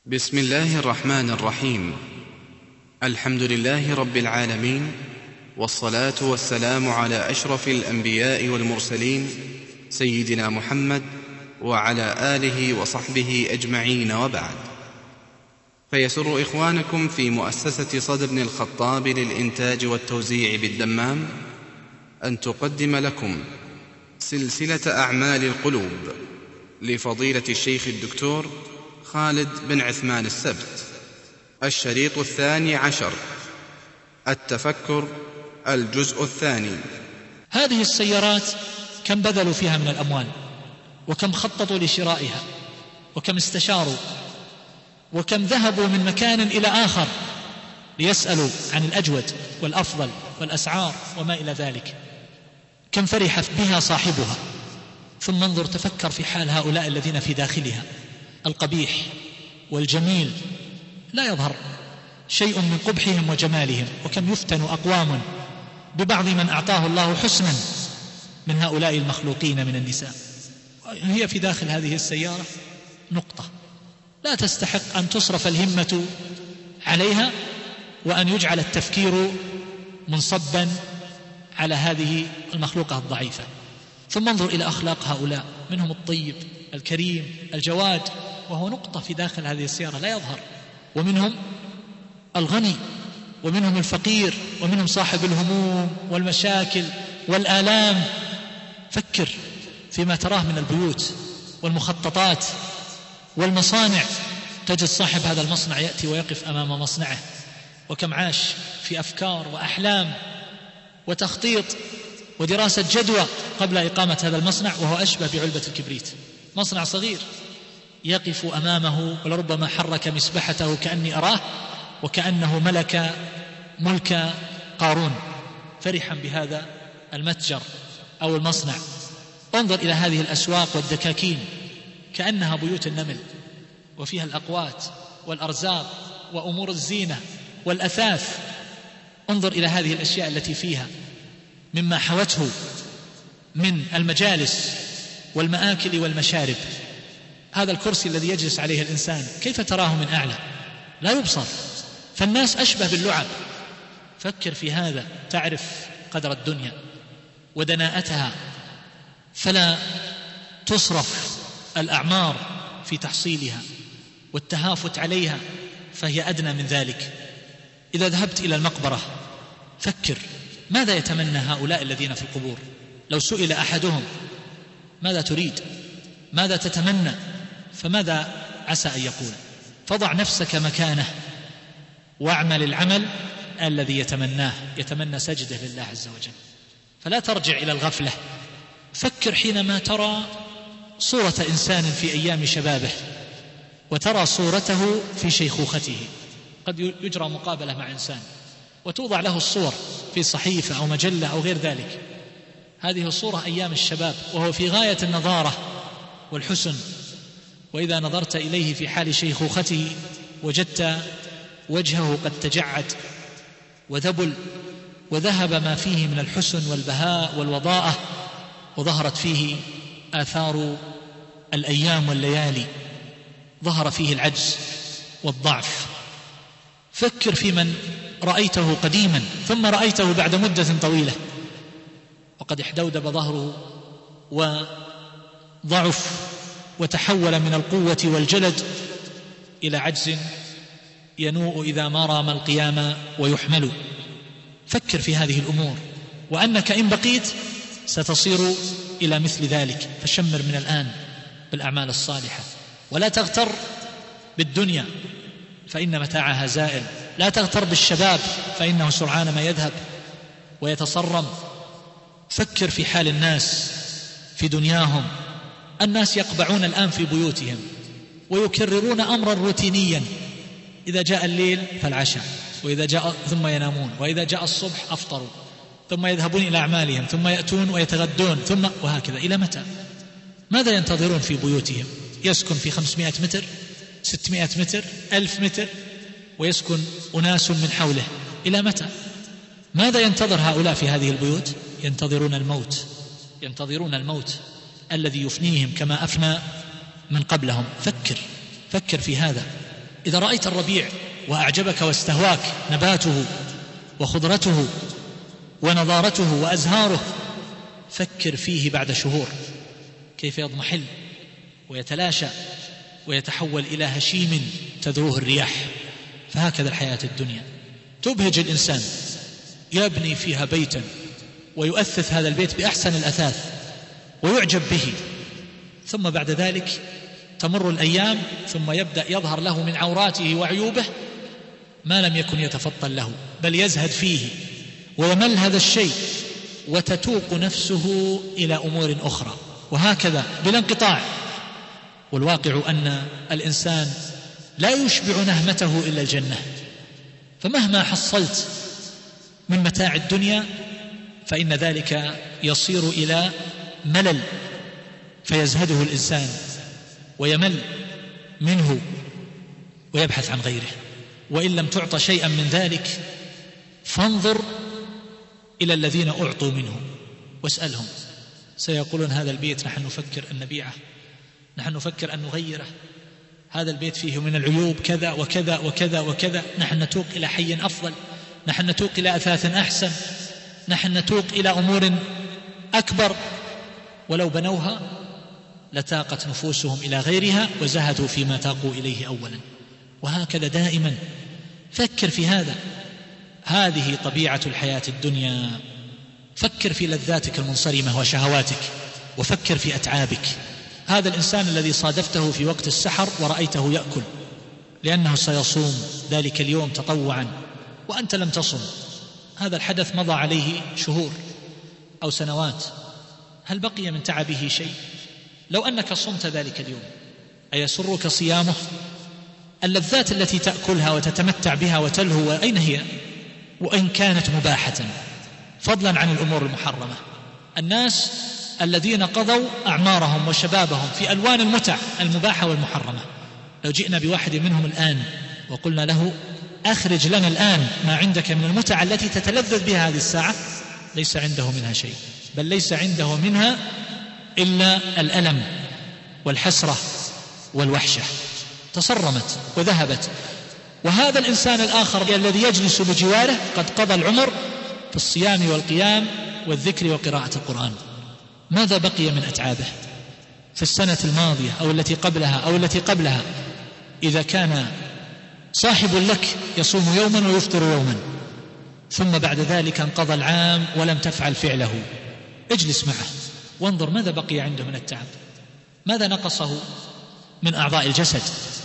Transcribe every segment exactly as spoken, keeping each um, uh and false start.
بسم الله الرحمن الرحيم. الحمد لله رب العالمين، والصلاة والسلام على أشرف الأنبياء والمرسلين سيدنا محمد وعلى آله وصحبه أجمعين، وبعد. فيسر إخوانكم في مؤسسة صدر بن الخطاب للإنتاج والتوزيع بالدمام أن تقدم لكم سلسلة أعمال القلوب لفضيلة الشيخ الدكتور خالد بن عثمان السبت، الشريط الثاني عشر، التفكر، الجزء الثاني. هذه السيارات كم بذلوا فيها من الأموال، وكم خططوا لشرائها، وكم استشاروا، وكم ذهبوا من مكان إلى آخر ليسألوا عن الأجود والأفضل والأسعار وما إلى ذلك. كم فرح بها صاحبها. ثم انظر، تفكر في حال هؤلاء الذين في داخلها، القبيح والجميل لا يظهر شيء من قبحهم وجمالهم. وكم يفتن أقوام ببعض من أعطاه الله حسنا من هؤلاء المخلوقين من النساء، هي في داخل هذه السيارة نقطة لا تستحق أن تصرف الهمة عليها، وأن يجعل التفكير منصبا على هذه المخلوقة الضعيفة. ثم انظر إلى أخلاق هؤلاء، منهم الطيب الكريم الجواد، وهو نقطة في داخل هذه السيارة لا يظهر، ومنهم الغني، ومنهم الفقير، ومنهم صاحب الهموم والمشاكل والآلام. فكر فيما تراه من البيوت والمخططات والمصانع. تجد صاحب هذا المصنع يأتي ويقف أمام مصنعه، وكم عاش في أفكار وأحلام وتخطيط ودراسة جدوى قبل إقامة هذا المصنع، وهو أشبه بعلبة الكبريت. مصنع صغير يقف أمامه ولربما حرك مسبحته كأني أراه، وكأنه ملك ملك قارون فرحا بهذا المتجر أو المصنع. انظر إلى هذه الأسواق والدكاكين كأنها بيوت النمل، وفيها الأقوات والأرزاق وأمور الزينة والأثاث. انظر إلى هذه الأشياء التي فيها مما حوته من المجالس والمآكل والمشارب. هذا الكرسي الذي يجلس عليه الإنسان كيف تراه من أعلى؟ لا يبصر، فالناس أشبه باللعب. فكر في هذا تعرف قدر الدنيا ودناءتها، فلا تصرف الأعمار في تحصيلها والتهافت عليها، فهي أدنى من ذلك. إذا ذهبت إلى المقبرة فكر ماذا يتمنى هؤلاء الذين في القبور. لو سئل أحدهم ماذا تريد، ماذا تتمنى، فماذا عسى أن يقول؟ فضع نفسك مكانه واعمل العمل الذي يتمناه. يتمنى سجده لله عز وجل، فلا ترجع إلى الغفلة. فكر حينما ترى صورة إنسان في أيام شبابه وترى صورته في شيخوخته. قد يجرى مقابلة مع إنسان وتوضع له الصور في صحيفة أو مجلة أو غير ذلك، هذه الصورة أيام الشباب وهو في غاية النضارة والحسن، وإذا نظرت إليه في حال شيخوخته وجدت وجهه قد تجعد وذبل وذهب ما فيه من الحسن والبهاء والوضاءة، وظهرت فيه آثار الأيام والليالي، ظهر فيه العجز والضعف. فكر في من رأيته قديما ثم رأيته بعد مدة طويلة وقد احدودب ظهره وضعف وتحول من القوة والجلد إلى عجز ينوء إذا ما رام القيام ويحمل. فكر في هذه الأمور، وأنك إن بقيت ستصير إلى مثل ذلك. فشمر من الآن بالأعمال الصالحة، ولا تغتر بالدنيا فإن متاعها زائل. لا تغتر بالشباب فإنه سرعان ما يذهب ويتصرم. فكر في حال الناس في دنياهم. الناس يقبعون الآن في بيوتهم ويكررون أمرا روتينيا، إذا جاء الليل فالعشاء، وإذا جاء ثم ينامون، وإذا جاء الصبح أفطروا، ثم يذهبون إلى أعمالهم، ثم يأتون ويتغدون، ثم وهكذا. إلى متى؟ ماذا ينتظرون في بيوتهم؟ يسكن في خمسمائة متر، ستمائة متر، ألف متر، ويسكن أناس من حوله. إلى متى؟ ماذا ينتظر هؤلاء في هذه البيوت؟ ينتظرون الموت، ينتظرون الموت الذي يفنيهم كما أفنى من قبلهم. فكر فكر في هذا. إذا رأيت الربيع وأعجبك واستهواك نباته وخضرته ونضارته وأزهاره، فكر فيه بعد شهور كيف يضمحل ويتلاشى ويتحول إلى هشيم تذروه الرياح. فهكذا الحياة الدنيا، تبهج الإنسان، يبني فيها بيتا ويؤثث هذا البيت بأحسن الأثاث ويعجب به، ثم بعد ذلك تمر الأيام ثم يبدأ يظهر له من عوراته وعيوبه ما لم يكن يتفطن له، بل يزهد فيه ويمل هذا الشيء وتتوق نفسه إلى أمور أخرى، وهكذا بلا انقطاع. والواقع أن الإنسان لا يشبع نهمته إلا الجنة، فمهما حصلت من متاع الدنيا فإن ذلك يصير إلى ملل فيزهده الإنسان ويمل منه ويبحث عن غيره. وإن لم تعط شيئا من ذلك فانظر إلى الذين أعطوا منه واسألهم، سيقولون هذا البيت نحن نفكر أن نبيعه، نحن نفكر أن نغيره، هذا البيت فيه من العيوب كذا وكذا وكذا وكذا، نحن نتوق إلى حي أفضل، نحن نتوق إلى أثاث أحسن، نحن نتوق إلى أمور أكبر. ولو بنوها لتاقت نفوسهم إلى غيرها وزهدوا فيما تاقوا إليه أولا. وهكذا دائما فكر في هذا، هذه طبيعة الحياة الدنيا. فكر في لذاتك المنصرمة وشهواتك، وفكر في أتعابك. هذا الإنسان الذي صادفته في وقت السحر ورأيته يأكل لأنه سيصوم ذلك اليوم تطوعا وأنت لم تصم، هذا الحدث مضى عليه شهور أو سنوات، هل بقي من تعبه شيء؟ لو أنك صمت ذلك اليوم أيسرك صيامه؟ اللذات التي تأكلها وتتمتع بها وتلهو أين هي؟ وإن كانت مباحة، فضلا عن الأمور المحرمة. الناس الذين قضوا أعمارهم وشبابهم في ألوان المتع المباحة والمحرمة، لو جئنا بواحد منهم الآن وقلنا له أخرج لنا الآن ما عندك من المتع التي تتلذذ بها هذه الساعة، ليس عنده منها شيء، بل ليس عنده منها إلا الألم والحسرة والوحشة، تصرمت وذهبت. وهذا الإنسان الآخر الذي يجلس بجواره قد قضى العمر في الصيام والقيام والذكر وقراءة القرآن، ماذا بقي من أتعابه في السنة الماضية أو التي قبلها أو التي قبلها؟ إذا كان صاحب لك يصوم يوما ويفطر يوما، ثم بعد ذلك انقضى العام ولم تفعل فعله، اجلس معه وانظر ماذا بقي عنده من التعب، ماذا نقصه من أعضاء الجسد؟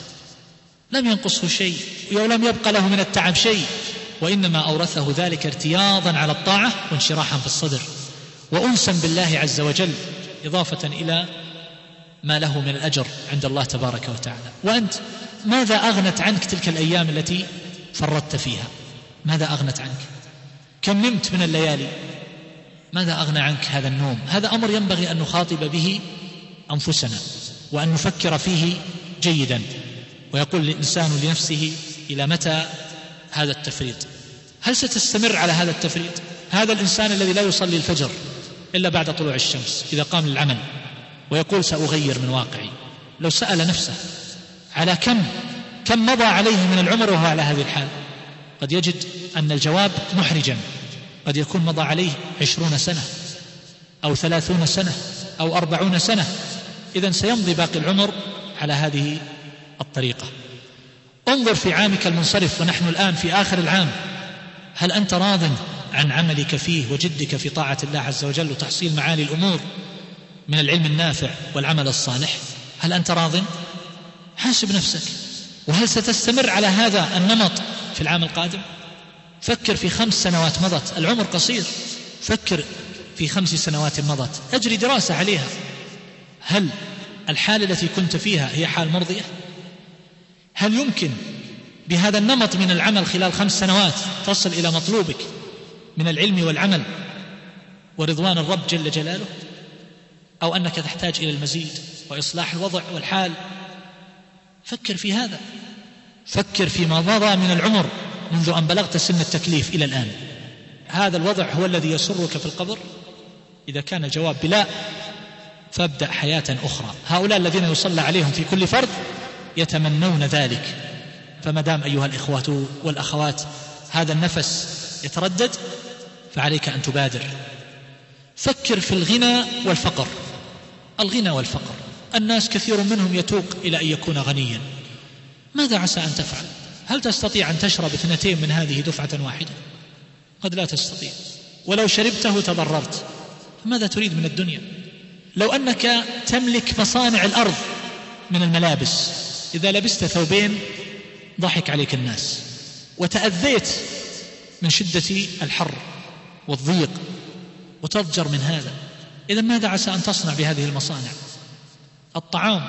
لم ينقصه شيء ولم يبقى له من التعب شيء، وإنما أورثه ذلك ارتياضا على الطاعة وانشراحا في الصدر وأنسا بالله عز وجل، إضافة إلى ما له من الأجر عند الله تبارك وتعالى. وأنت ماذا أغنت عنك تلك الأيام التي فرطت فيها؟ ماذا أغنت عنك؟ كم نمت من الليالي؟ ماذا أغنى عنك هذا النوم؟ هذا أمر ينبغي أن نخاطب به أنفسنا وأن نفكر فيه جيدا. ويقول الإنسان لنفسه إلى متى هذا التفريط؟ هل ستستمر على هذا التفريط؟ هذا الإنسان الذي لا يصلي الفجر إلا بعد طلوع الشمس إذا قام للعمل ويقول سأغير من واقعي، لو سأل نفسه على كم كم مضى عليه من العمر وهو على هذه الحال، قد يجد أن الجواب محرجا، قد يكون مضى عليه عشرون سنة أو ثلاثون سنة أو أربعون سنة، إذن سيمضي باقي العمر على هذه الطريقة. انظر في عامك المنصرف ونحن الآن في آخر العام، هل أنت راض عن عملك فيه وجدك في طاعة الله عز وجل وتحصيل معالي الأمور من العلم النافع والعمل الصالح؟ هل أنت راض؟ حاسب نفسك. وهل ستستمر على هذا النمط في العام القادم؟ فكر في خمس سنوات مضت، العمر قصير، فكر في خمس سنوات مضت، أجري دراسة عليها، هل الحالة التي كنت فيها هي حال مرضية؟ هل يمكن بهذا النمط من العمل خلال خمس سنوات تصل إلى مطلوبك من العلم والعمل ورضوان الرب جل جلاله، أو أنك تحتاج إلى المزيد وإصلاح الوضع والحال؟ فكر في هذا، فكر فيما مضى من العمر منذ أن بلغت سن التكليف إلى الآن. هذا الوضع هو الذي يسرك في القبر؟ إذا كان الجواب بلا، فابدأ حياة أخرى. هؤلاء الذين يصلى عليهم في كل فرض يتمنون ذلك، فما دام أيها الإخوة والأخوات هذا النفس يتردد فعليك أن تبادر. فكر في الغنى والفقر. الغنى والفقر، الناس كثير منهم يتوق إلى أن يكون غنيا. ماذا عسى أن تفعل؟ هل تستطيع أن تشرب اثنتين من هذه دفعة واحدة؟ قد لا تستطيع، ولو شربته تضررت. فماذا تريد من الدنيا؟ لو أنك تملك مصانع الأرض من الملابس، إذا لبست ثوبين ضحك عليك الناس وتأذيت من شدة الحر والضيق وتضجر من هذا. إذا ماذا عسى أن تصنع بهذه المصانع؟ الطعام،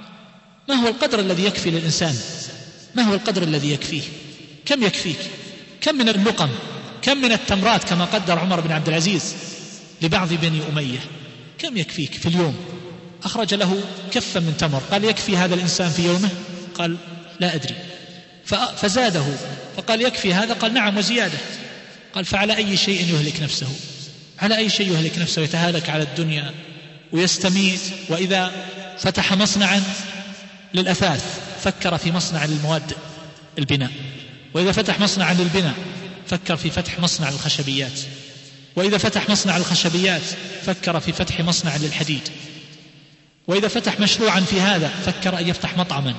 ما هو القدر الذي يكفي للإنسان؟ ما هو القدر الذي يكفيه؟ كم يكفيك؟ كم من اللقم؟ كم من التمرات كما قدر عمر بن عبد العزيز لبعض بني أمية؟ كم يكفيك في اليوم؟ أخرج له كفا من تمر، قال يكفي هذا الإنسان في يومه؟ قال لا أدري. فزاده فقال يكفي هذا؟ قال نعم وزيادة. قال فعلى أي شيء يهلك نفسه؟ على أي شيء يهلك نفسه؟ يتهالك على الدنيا ويستميت. وإذا فتح مصنعا للأثاث فكر في مصنع للمواد البناء، وإذا فتح مصنعا للبناء فكر في فتح مصنع الخشبيات، وإذا فتح مصنع الخشبيات فكر في فتح مصنع للحديد، وإذا فتح مشروعا في هذا فكر أن يفتح مطعما،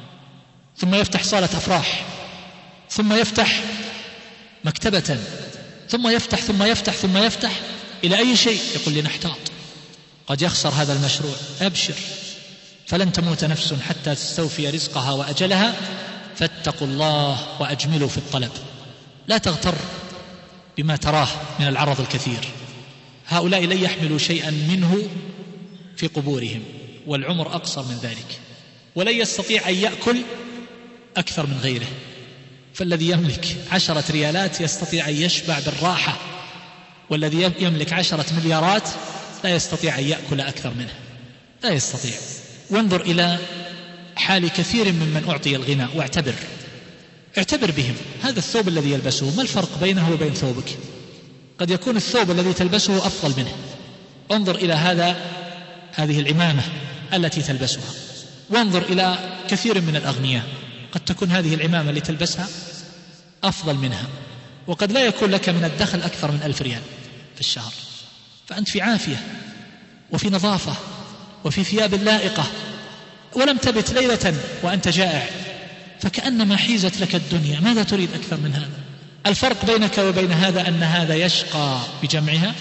ثم يفتح صالة أفراح، ثم يفتح مكتبة، ثم يفتح ثم يفتح ثم يفتح إلى أي شيء؟ يقول لنحتاط، قد يخسر هذا المشروع. أبشر، فلن تموت نفس حتى تستوفي رزقها وأجلها، فاتقوا الله وأجملوا في الطلب. لا تغتر بما تراه من العرض الكثير. هؤلاء لن يحملوا شيئا منه في قبورهم، والعمر أقصر من ذلك، ولن يستطيع أن يأكل أكثر من غيره. فالذي يملك عشرة ريالات يستطيع أن يشبع بالراحة، والذي يملك عشرة مليارات لا يستطيع أن يأكل أكثر منه، لا يستطيع. وانظر إلى حال كثير ممن أعطي الغنى واعتبر اعتبر بهم. هذا الثوب الذي يلبسه، ما الفرق بينه وبين ثوبك؟ قد يكون الثوب الذي تلبسه أفضل منه. انظر إلى هذا هذه العمامة التي تلبسها، وانظر إلى كثير من الأغنياء، قد تكون هذه العمامة اللي تلبسها أفضل منها، وقد لا يكون لك من الدخل أكثر من ألف ريال في الشهر، فأنت في عافية وفي نظافة وفي ثياب لائقة، ولم تبت ليلة وأنت جائع، فكأنما حيزت لك الدنيا. ماذا تريد أكثر من هذا؟ الفرق بينك وبين هذا أن هذا يشقى بجمعها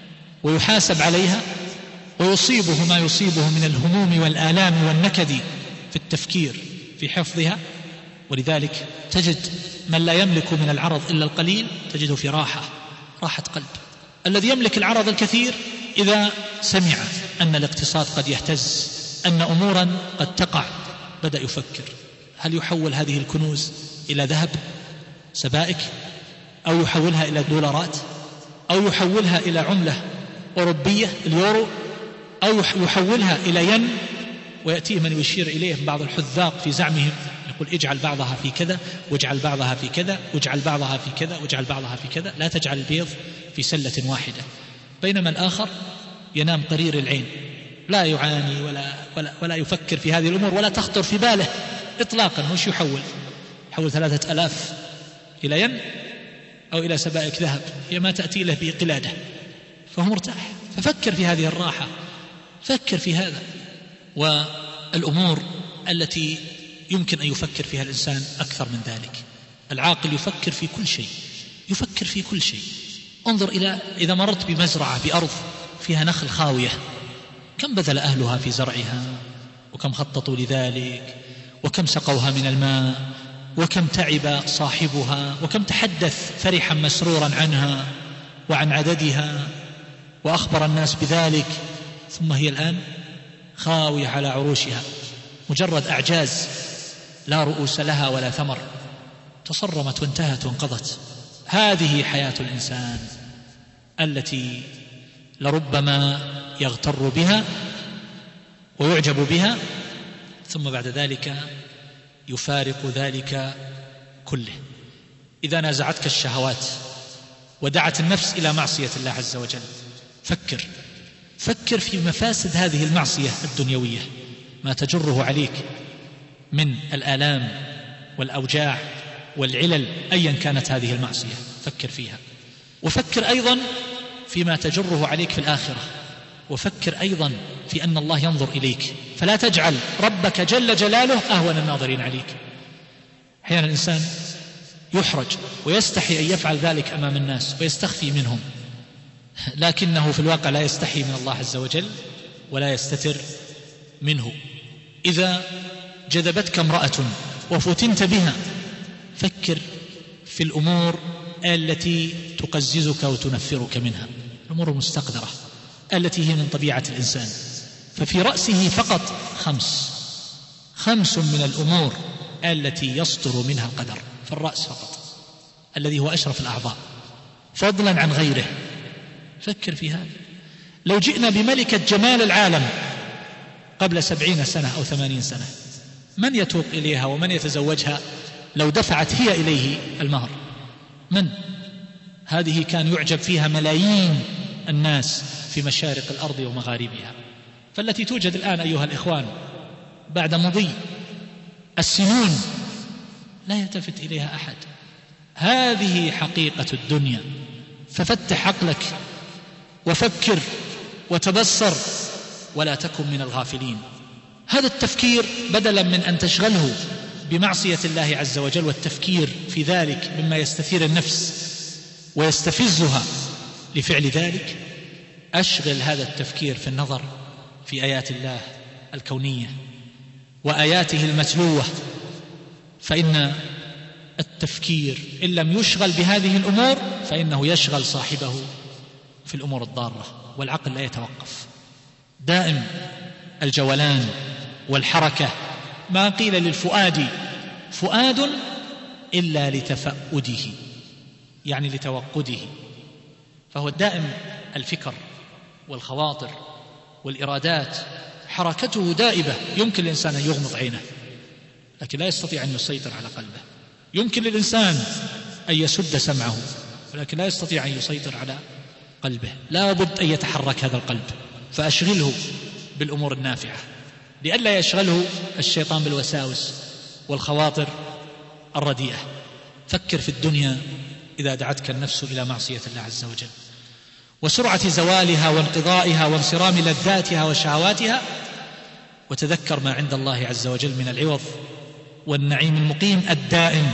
ويحاسب عليها ويصيبه ما يصيبه من الهموم والآلام والنكد في التفكير في حفظها. ولذلك تجد من لا يملك من العرض إلا القليل تجده في راحة راحة قلب. الذي يملك العرض الكثير إذا سمع أن الاقتصاد قد يهتز، أن أمورا قد تقع، بدأ يفكر هل يحول هذه الكنوز إلى ذهب سبائك، أو يحولها إلى دولارات، أو يحولها إلى عملة أوروبية اليورو، أو يحولها إلى ين. ويأتي من يشير إليه بعض الحذاق في زعمهم، يقول اجعل بعضها في كذا واجعل بعضها في كذا واجعل بعضها في كذا واجعل بعضها في كذا، لا تجعل البيض في سلة واحدة. بينما الآخر ينام قرير العين، لا يعاني ولا, ولا, ولا يفكر في هذه الأمور ولا تخطر في باله إطلاقا. وش يحول؟ يحول ثلاثة ألاف إلى ين أو إلى سبائك ذهب، هي ما تأتي له بقلادة، فهو مرتاح. ففكر في هذه الراحة، فكر في هذا. والأمور التي يمكن أن يفكر فيها الإنسان أكثر من ذلك. العاقل يفكر في كل شيء، يفكر في كل شيء. انظر إلى إذا مررت بمزرعة بأرض فيها نخل خاوية، كم بذل أهلها في زرعها، وكم خططوا لذلك، وكم سقوها من الماء، وكم تعب صاحبها، وكم تحدث فرحا مسرورا عنها وعن عددها وأخبر الناس بذلك، ثم هي الآن خاوية على عروشها، مجرد أعجاز لا رؤوس لها ولا ثمر، تصرمت وانتهت وانقضت. هذه حياة الإنسان التي لربما يغتر بها ويعجب بها، ثم بعد ذلك يفارق ذلك كله. إذا نازعتك الشهوات ودعت النفس إلى معصية الله عز وجل، فكر فكر في مفاسد هذه المعصية الدنيوية، ما تجره عليك من الآلام والأوجاع والعلل أيا كانت هذه المعصية، فكر فيها. وفكر أيضا فيما تجره عليك في الآخرة، وفكر أيضا في أن الله ينظر إليك، فلا تجعل ربك جل جلاله أهون الناظرين عليك. أحيانا الإنسان يحرج ويستحي أن يفعل ذلك أمام الناس ويستخفي منهم، لكنه في الواقع لا يستحي من الله عز وجل ولا يستتر منه. إذا جذبتك امرأة وفتنت بها، فكر في الأمور التي تقززك وتنفرك منها، الأمور المستقدرة التي هي من طبيعة الإنسان. ففي رأسه فقط خمس خمس من الأمور التي يصدر منها القدر، في الرأس فقط الذي هو أشرف الأعضاء فضلا عن غيره. فكر في هذا. لو جئنا بملكة جمال العالم قبل سبعين سنة أو ثمانين سنة، من يتوق إليها ومن يتزوجها لو دفعت هي إليه المهر؟ من؟ هذه كان يعجب فيها ملايين الناس في مشارق الأرض ومغاربها. فالتي توجد الآن أيها الإخوان بعد مضي السنون لا يلتفت إليها أحد. هذه حقيقة الدنيا. ففتح عقلك وفكر وتبصر ولا تكن من الغافلين. هذا التفكير بدلا من أن تشغله بمعصية الله عز وجل والتفكير في ذلك مما يستثير النفس ويستفزها لفعل ذلك، أشغل هذا التفكير في النظر في آيات الله الكونية وآياته المتلوة. فإن التفكير إن لم يشغل بهذه الأمور فإنه يشغل صاحبه في الأمور الضارة، والعقل لا يتوقف، دائم الجولان والحركة. ما قيل للفؤاد فؤاد إلا لتفؤده، يعني لتوقده، فهو دائم الفكر والخواطر والإرادات، حركته دائبة. يمكن للإنسان أن يغمض عينه لكن لا يستطيع أن يسيطر على قلبه، يمكن للإنسان أن يسد سمعه ولكن لا يستطيع أن يسيطر على قلبه. لا بد أن يتحرك هذا القلب، فأشغله بالأمور النافعة لئلا يشغله الشيطان بالوساوس والخواطر الرديئة. فكر في الدنيا إذا دعتك النفس إلى معصية الله عز وجل وسرعة زوالها وانقضائها وانصرام لذاتها وشهواتها، وتذكر ما عند الله عز وجل من العوض والنعيم المقيم الدائم.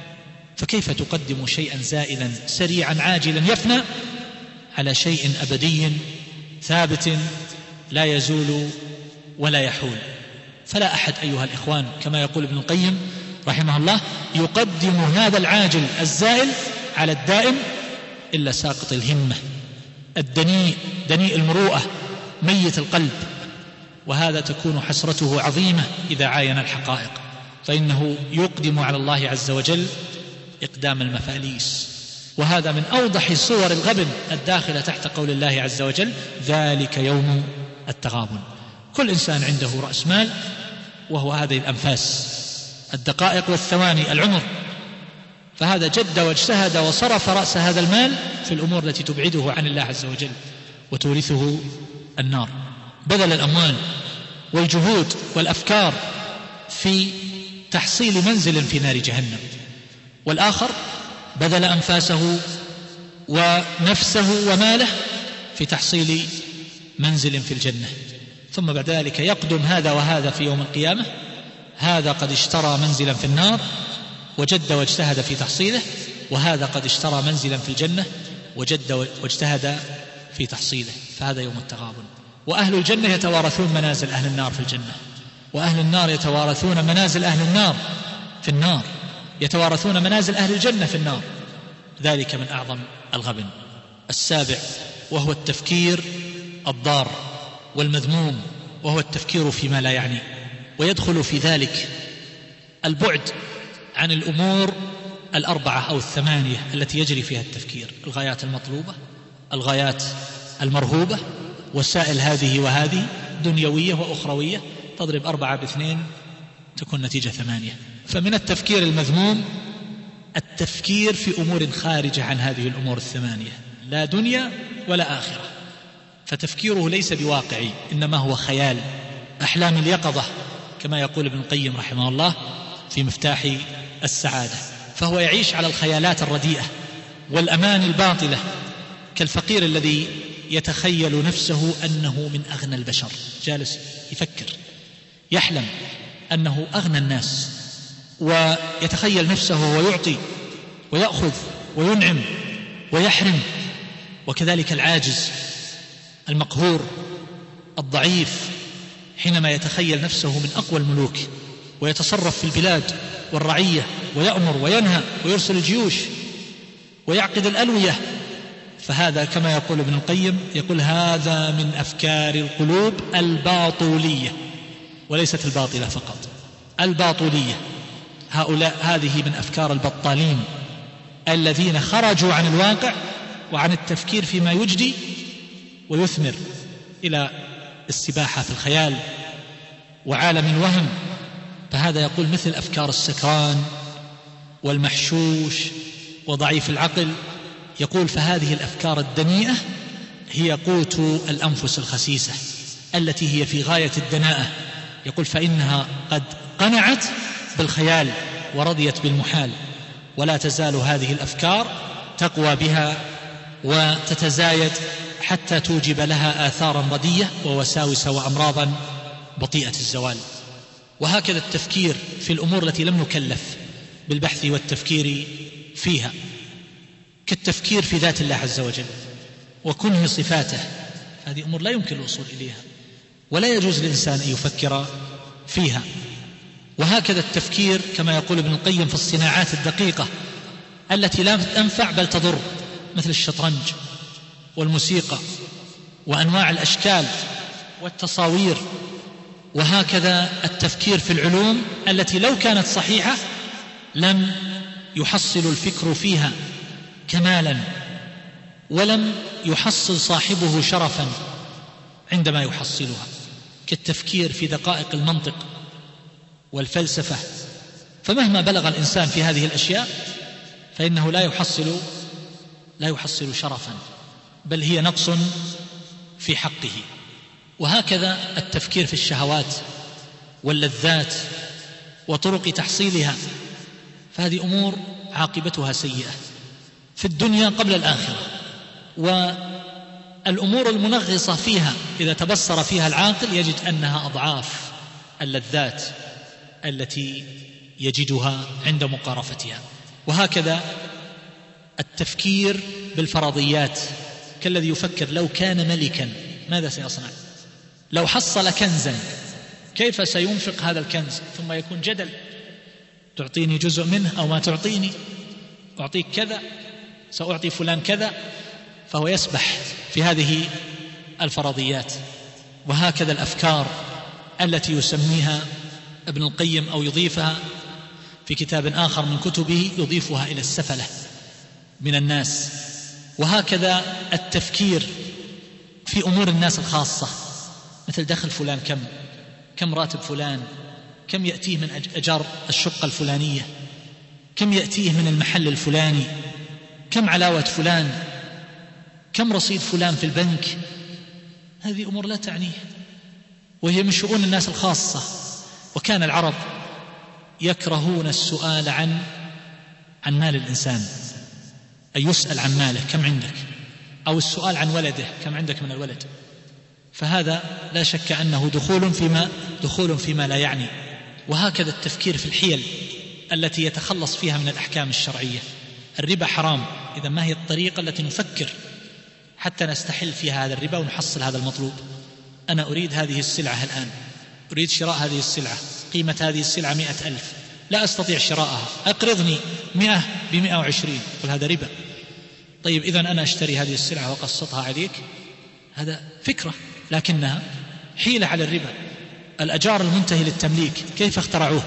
فكيف تقدم شيئا زائلا سريعا عاجلا يفنى على شيء أبدي ثابت لا يزول ولا يحول؟ فلا أحد أيها الإخوان كما يقول ابن القيم رحمه الله يقدم هذا العاجل الزائل على الدائم إلا ساقط الهمة الدنيء دنيء المروءة ميت القلب. وهذا تكون حسرته عظيمة إذا عاين الحقائق، فإنه يقدم على الله عز وجل إقدام المفاليس. وهذا من أوضح صور الغبن الداخلة تحت قول الله عز وجل ذلك يوم التغابن. كل إنسان عنده رأس مال وهو هذه الأنفاس الدقائق والثواني العمر، فهذا جد واجتهد وصرف رأس هذا المال في الأمور التي تبعده عن الله عز وجل وتورثه النار. بذل الأموال والجهود والأفكار في تحصيل منزل في نار جهنم، والآخر بذل أنفاسه ونفسه وماله في تحصيل منزل في الجنة. ثم بعد ذلك يقدم هذا وهذا في يوم القيامة، هذا قد اشترى منزلا في النار وجد واجتهد في تحصيله، وهذا قد اشترى منزلا في الجنة وجد واجتهد في تحصيله، فهذا يوم التغابن. وأهل الجنة يتوارثون منازل أهل النار في الجنة، وأهل النار يتوارثون منازل أهل النار في النار، يتوارثون منازل أهل الجنة في النار. ذلك من أعظم الغبن. السابع وهو التفكير الضار والمذموم، وهو التفكير فيما لا يعني، ويدخل في ذلك البعد عن الأمور الأربعة أو الثمانية التي يجري فيها التفكير: الغايات المطلوبة، الغايات المرهوبة، وسائل هذه وهذه دنيوية وأخروية، تضرب أربعة باثنين تكون نتيجة ثمانية. فمن التفكير المذموم التفكير في أمور خارجة عن هذه الأمور الثمانية، لا دنيا ولا آخرة، فتفكيره ليس بواقعي، إنما هو خيال، أحلام اليقظة، كما يقول ابن القيم رحمه الله في مفتاح السعادة، فهو يعيش على الخيالات الرديئة والأمان الباطلة، كالفقير الذي يتخيل نفسه أنه من أغنى البشر، جالس يفكر يحلم أنه أغنى الناس، ويتخيل نفسه ويعطي ويأخذ وينعم ويحرم. وكذلك العاجز المقهور الضعيف حينما يتخيل نفسه من أقوى الملوك ويتصرف في البلاد والرعية ويأمر وينهى ويرسل الجيوش ويعقد الألوية، فهذا كما يقول ابن القيم، يقول هذا من أفكار القلوب الباطولية، وليست الباطلة فقط، الباطولية. هؤلاء هذه من أفكار البطالين الذين خرجوا عن الواقع وعن التفكير فيما يجدي ويثمر إلى السباحة في الخيال وعالم الوهم. فهذا يقول مثل أفكار السكران والمحشوش وضعيف العقل، يقول فهذه الأفكار الدنيئة هي قوت الأنفس الخسيسة التي هي في غاية الدناءة. يقول فإنها قد قنعت بالخيال ورضيت بالمحال، ولا تزال هذه الأفكار تقوى بها وتتزايد حتى توجب لها آثارا ردية ووساوس وأمراضا بطيئة الزوال. وهكذا التفكير في الأمور التي لم نكلف بالبحث والتفكير فيها، كالتفكير في ذات الله عز وجل وكنه صفاته، هذه أمور لا يمكن الوصول إليها ولا يجوز للإنسان أن يفكر فيها. وهكذا التفكير كما يقول ابن القيم في الصناعات الدقيقة التي لا تنفع بل تضر، مثل الشطرنج والموسيقى وأنواع الأشكال والتصاوير. وهكذا التفكير في العلوم التي لو كانت صحيحة لم يحصل الفكر فيها كمالا ولم يحصل صاحبه شرفا عندما يحصلها، كالتفكير في دقائق المنطق والفلسفة. فمهما بلغ الإنسان في هذه الأشياء فإنه لا يحصل لا يحصل شرفا، بل هي نقص في حقه. وهكذا التفكير في الشهوات واللذات وطرق تحصيلها، فهذه أمور عاقبتها سيئة في الدنيا قبل الآخرة. والأمور المنغصة فيها إذا تبصر فيها العاقل يجد أنها أضعاف اللذات التي يجدها عند مقارفتها. وهكذا التفكير بالفرضيات، كالذي يفكر لو كان ملكا ماذا سيصنع؟ لو حصل كنزا كيف سينفق هذا الكنز؟ ثم يكون جدل، تعطيني جزء منه أو ما تعطيني، أعطيك كذا، سأعطي فلان كذا، فهو يسبح في هذه الفرضيات. وهكذا الأفكار التي يسميها ابن القيم أو يضيفها في كتاب آخر من كتبه يضيفها إلى السفلة من الناس. وهكذا التفكير في أمور الناس الخاصة، مثل دخل فلان كم كم راتب فلان، كم يأتيه من أجار الشقة الفلانية، كم يأتيه من المحل الفلاني، كم علاوة فلان، كم رصيد فلان في البنك. هذه أمور لا تعنيه وهي من شؤون الناس الخاصة. وكان العرب يكرهون السؤال عن عن مال الإنسان، أن يسأل عن ماله كم عندك، أو السؤال عن ولده كم عندك من الولد، فهذا لا شك أنه دخول فيما دخول فيما لا يعني. وهكذا التفكير في الحيل التي يتخلص فيها من الأحكام الشرعية. الربا حرام، إذا ما هي الطريقة التي نفكر حتى نستحل فيها هذا الربا ونحصل هذا المطلوب؟ أنا أريد هذه السلعة الآن، أريد شراء هذه السلعة، قيمة هذه السلعة مئة ألف، لا أستطيع شراءها، أقرضني مئة بمئة وعشرين، قل هذا ربا. طيب إذن أنا أشتري هذه السلعة وقسطها عليك، هذا فكرة لكنها حيلة على الربا. الأجار المنتهي للتمليك كيف اخترعوه،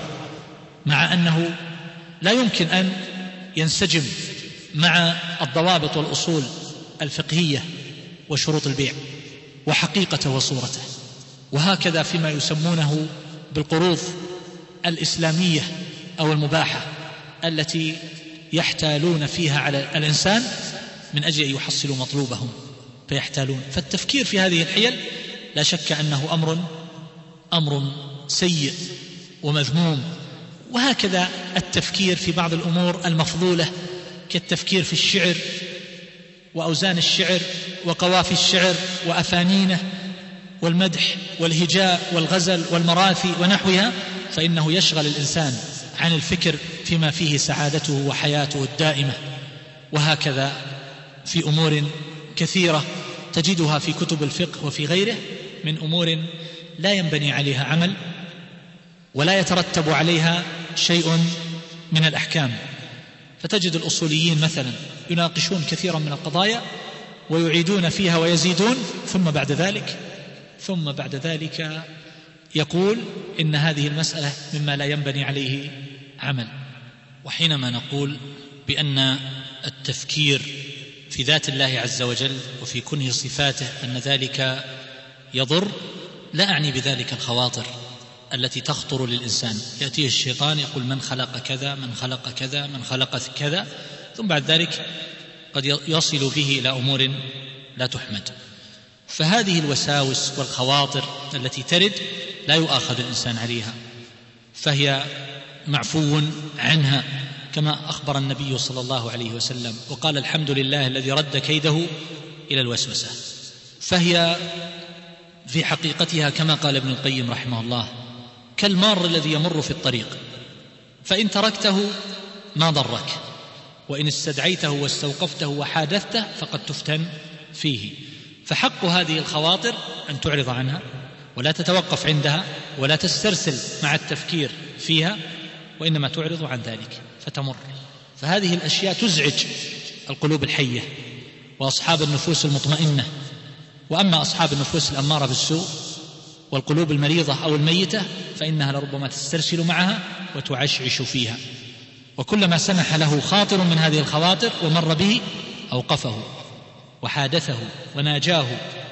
مع أنه لا يمكن أن ينسجم مع الضوابط والأصول الفقهية وشروط البيع وحقيقته وصورته. وهكذا فيما يسمونه بالقروض الإسلامية أو المباحة التي يحتالون فيها على الإنسان من أجل أن يحصلوا مطلوبهم فيحتالون. فالتفكير في هذه الحيل لا شك أنه أمر أمر سيء ومذموم. وهكذا التفكير في بعض الأمور المفضولة كالتفكير في الشعر وأوزان الشعر وقوافي الشعر وأفانينه والمدح والهجاء والغزل والمراثي ونحوها، فإنه يشغل الإنسان عن الفكر فيما فيه سعادته وحياته الدائمة. وهكذا في أمور كثيرة تجدها في كتب الفقه وفي غيره من أمور لا ينبني عليها عمل ولا يترتب عليها شيء من الأحكام. فتجد الأصوليين مثلا يناقشون كثيرا من القضايا ويعيدون فيها ويزيدون، ثم بعد ذلك ثم بعد ذلك يقول إن هذه المسألة مما لا ينبني عليه عمل. وحينما نقول بأن التفكير في ذات الله عز وجل وفي كنه صفاته أن ذلك يضر، لا أعني بذلك الخواطر التي تخطر للإنسان. يأتيه الشيطان يقول من خلق كذا من خلق كذا من خلق كذا، ثم بعد ذلك قد يصل به إلى أمور لا تحمد. فهذه الوساوس والخواطر التي ترد لا يؤاخذ الإنسان عليها، فهي معفو عنها كما أخبر النبي صلى الله عليه وسلم وقال الحمد لله الذي رد كيده إلى الوسوسة. فهي في حقيقتها كما قال ابن القيم رحمه الله كالمار الذي يمر في الطريق، فإن تركته ما ضرك، وإن استدعيته واستوقفته وحادثته فقد تفتن فيه. فحق هذه الخواطر أن تعرض عنها ولا تتوقف عندها ولا تسترسل مع التفكير فيها، وإنما تعرض عن ذلك فتمر. فهذه الأشياء تزعج القلوب الحية وأصحاب النفوس المطمئنة. وأما أصحاب النفوس الأمارة بالسوء والقلوب المريضة أو الميتة فإنها لربما تسترسل معها وتعشعش فيها، وكلما سمح له خاطر من هذه الخواطر ومر به أوقفه وحادثه وناجاه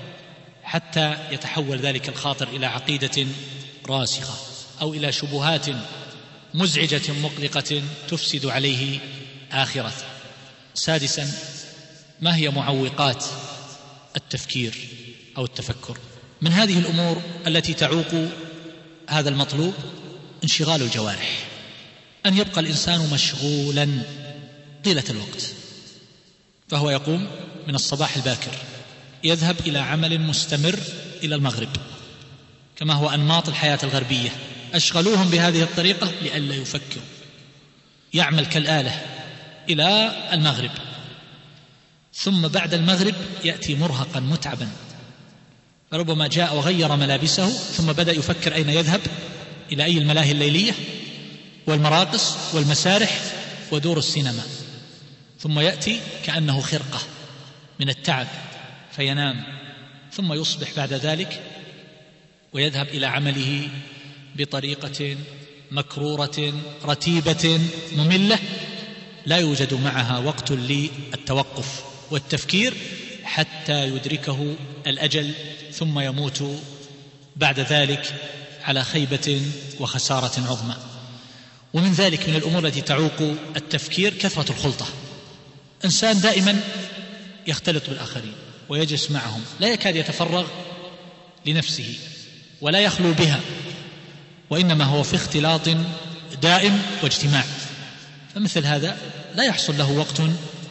حتى يتحول ذلك الخاطر إلى عقيدة راسخة أو إلى شبهات مزعجة مقلقة تفسد عليه آخرته. سادسا، ما هي معوقات التفكير أو التفكر؟ من هذه الأمور التي تعوق هذا المطلوب انشغال الجوارح، أن يبقى الإنسان مشغولا طيلة الوقت، فهو يقوم من الصباح الباكر يذهب إلى عمل مستمر إلى المغرب، كما هو أنماط الحياة الغربية، أشغلوهم بهذه الطريقة لئلا يفكروا. يعمل كالآلة إلى المغرب، ثم بعد المغرب يأتي مرهقا متعبا، ربما جاء وغير ملابسه ثم بدأ يفكر أين يذهب، إلى أي الملاهي الليلية والمراقص والمسارح ودور السينما، ثم يأتي كأنه خرقة من التعب فينام، ثم يصبح بعد ذلك ويذهب إلى عمله بطريقة مكرورة رتيبة مملة لا يوجد معها وقت للتوقف والتفكير حتى يدركه الأجل، ثم يموت بعد ذلك على خيبة وخسارة عظمى. ومن ذلك من الأمور التي تعوق التفكير كثرة الخلطة. إنسان دائما يختلط بالآخرين ويجلس معهم، لا يكاد يتفرغ لنفسه ولا يخلو بها، وإنما هو في اختلاط دائم واجتماع، فمثل هذا لا يحصل له وقت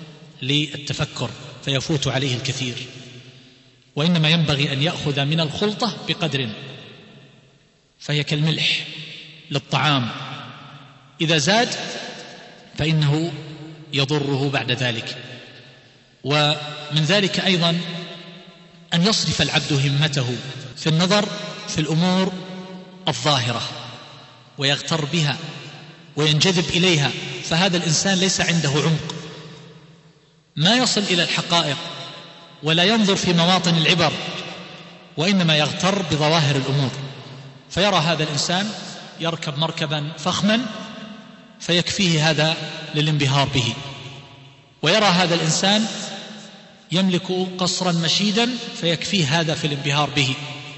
للتفكر فيفوت عليه الكثير، وإنما ينبغي أن يأخذ من الخلطة بقدر، فهي كالملح للطعام، إذا زاد فإنه يضره بعد ذلك. ومن ذلك أيضا أن يصرف العبد همته في النظر في الأمور الظاهرة ويغتر بها وينجذب إليها، فهذا الإنسان ليس عنده عمق، ما يصل إلى الحقائق ولا ينظر في مواطن العبر، وإنما يغتر بظواهر الأمور، فيرى هذا الإنسان يركب مركبا فخما فيكفيه هذا للانبهار به، ويرى هذا الإنسان يملك قصرا مشيدا فيكفيه هذا في الانبهار به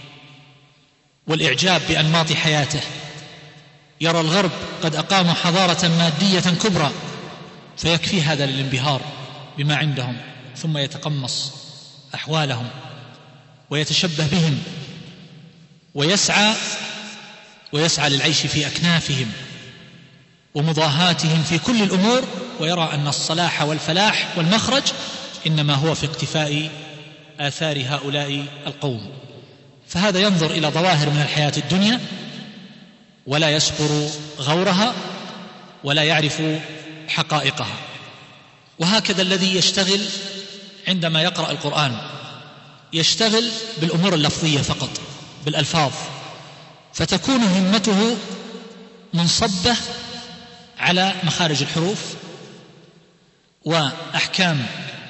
والإعجاب بأنماط حياته. يرى الغرب قد أقاموا حضارة مادية كبرى فيكفيه هذا للانبهار بما عندهم، ثم يتقمص أحوالهم ويتشبه بهم ويسعى ويسعى للعيش في أكنافهم ومضاهاتهم في كل الأمور، ويرى أن الصلاح والفلاح والمخرج إنما هو في اقتفاء آثار هؤلاء القوم. فهذا ينظر إلى ظواهر من الحياة الدنيا ولا يسبر غورها ولا يعرف حقائقها. وهكذا الذي يشتغل عندما يقرأ القرآن يشتغل بالأمور اللفظية فقط، بالألفاظ، فتكون همته منصبة على مخارج الحروف وأحكام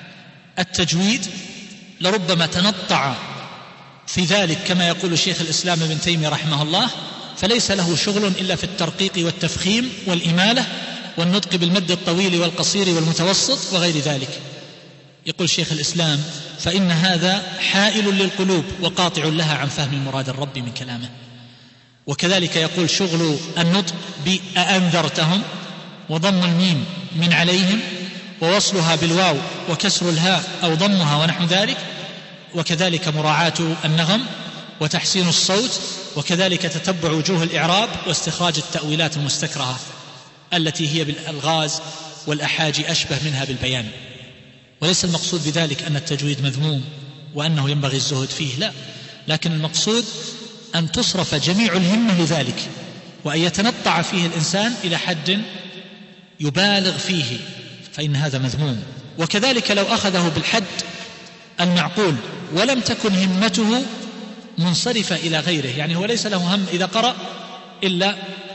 التجويد، لربما تنطع في ذلك كما يقول شيخ الإسلام ابن تيمية رحمه الله، فليس له شغل إلا في الترقيق والتفخيم والإمالة والنطق بالمد الطويل والقصير والمتوسط وغير ذلك. يقول شيخ الإسلام: فإن هذا حائل للقلوب وقاطع لها عن فهم مراد الرب من كلامه. وكذلك يقول شغل النطق بأنذرتهم وضم الميم من عليهم ووصلها بالواو وكسر الهاء أو ضمها ونحو ذلك، وكذلك مراعاة النغم وتحسين الصوت، وكذلك تتبع وجوه الإعراب واستخراج التأويلات المستكرهة التي هي بالألغاز والأحاجي أشبه منها بالبيان. وليس المقصود بذلك أن التجويد مذموم وأنه ينبغي الزهد فيه، لا، لكن المقصود أن تصرف جميع الهمة لذلك، وأن يتنطع فيه الإنسان إلى حد يبالغ فيه، فإن هذا مذموم. وكذلك لو أخذه بالحد المعقول ولم تكن همته منصرفة إلى غيره، يعني هو ليس له هم إذا قرأ إلا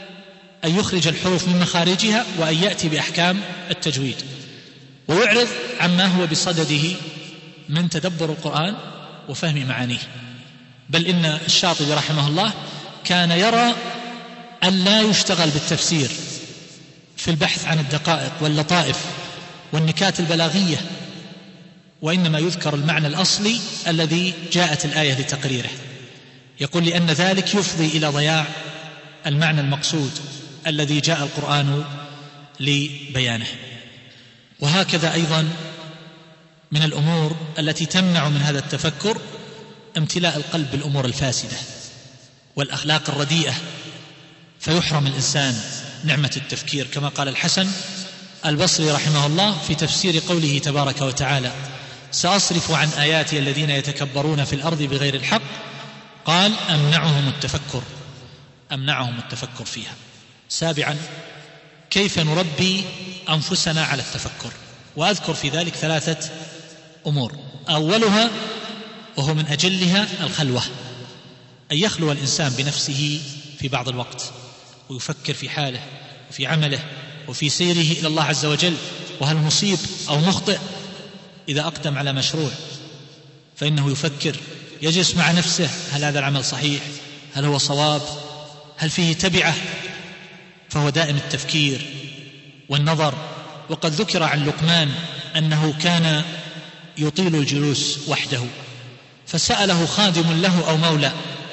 أن يخرج الحروف من مخارجها وأن يأتي بأحكام التجويد، ويعرض عما هو بصدده من تدبر القرآن وفهم معانيه. بل إن الشاطبي رحمه الله كان يرى أن لا يشتغل بالتفسير في البحث عن الدقائق واللطائف والنكات البلاغية، وإنما يذكر المعنى الأصلي الذي جاءت الآية لتقريره. يقول: لأن ذلك يفضي إلى ضياع المعنى المقصود الذي جاء القرآن لبيانه. وهكذا أيضا من الأمور التي تمنع من هذا التفكر امتلاء القلب بالأمور الفاسدة والأخلاق الرديئة، فيحرم الإنسان نعمة التفكير، كما قال الحسن البصري رحمه الله في تفسير قوله تبارك وتعالى: سأصرف عن آياتي الذين يتكبرون في الأرض بغير الحق، قال: أمنعهم التفكر أمنعهم التفكر فيها. سابعا: كيف نربي أنفسنا على التفكر؟ وأذكر في ذلك ثلاثة أمور. أولها وهو من أجلها الخلوة، أن يخلو الإنسان بنفسه في بعض الوقت ويفكر في حاله وفي عمله وفي سيره إلى الله عز وجل، وهل مصيب أو مخطئ. إذا أقدم على مشروع فإنه يفكر، يجلس مع نفسه: هل هذا العمل صحيح؟ هل هو صواب؟ هل فيه تبعة؟ فهو دائم التفكير والنظر. وقد ذكر عن لقمان أنه كان يطيل الجلوس وحده، فسأله خادم له أو مولى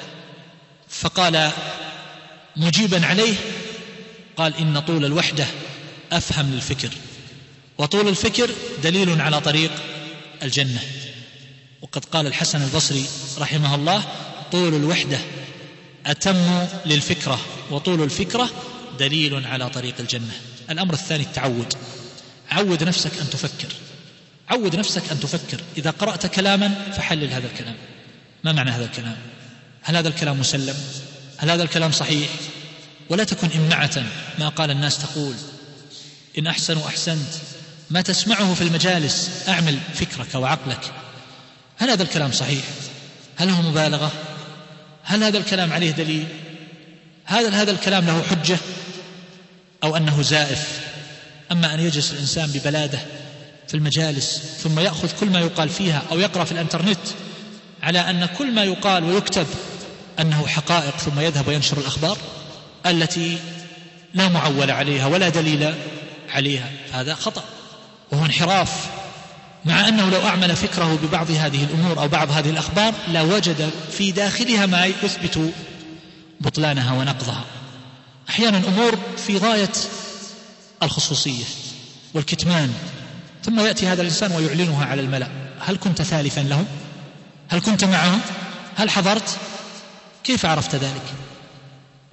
فقال مجيبا عليه، قال: إن طول الوحدة أفهم للفكر، وطول الفكر دليل على طريق الجنة. وقد قال الحسن البصري رحمه الله: طول الوحدة أتم للفكرة، وطول الفكرة دليل على طريق الجنة. الأمر الثاني التعود. عود نفسك أن تفكر، عود نفسك أن تفكر. إذا قرأت كلاما فحلل هذا الكلام، ما معنى هذا الكلام؟ هل هذا الكلام مسلم؟ هل هذا الكلام صحيح؟ ولا تكن إمعة ما قال الناس تقول إن أحسنوا أحسنت، ما تسمعه في المجالس أعمل فكرك وعقلك. هل هذا الكلام صحيح؟ هل هو مبالغة؟ هل هذا الكلام عليه دليل؟ هذا هذا الكلام له حجة أو أنه زائف؟ أما أن يجلس الإنسان ببلاده في المجالس ثم يأخذ كل ما يقال فيها أو يقرأ في الانترنت على أن كل ما يقال ويكتب أنه حقائق، ثم يذهب وينشر الأخبار التي لا معول عليها ولا دليل عليها، هذا خطأ وهو انحراف. مع أنه لو أعمل فكره ببعض هذه الأمور أو بعض هذه الأخبار لوجد في داخلها ما يثبت بطلانها ونقضها. أحيانا أمور في غاية الخصوصية والكتمان، ثم يأتي هذا الإنسان ويعلنها على الملأ. هل كنت ثالثا لهم؟ هل كنت معهم؟ هل حضرت؟ كيف عرفت ذلك؟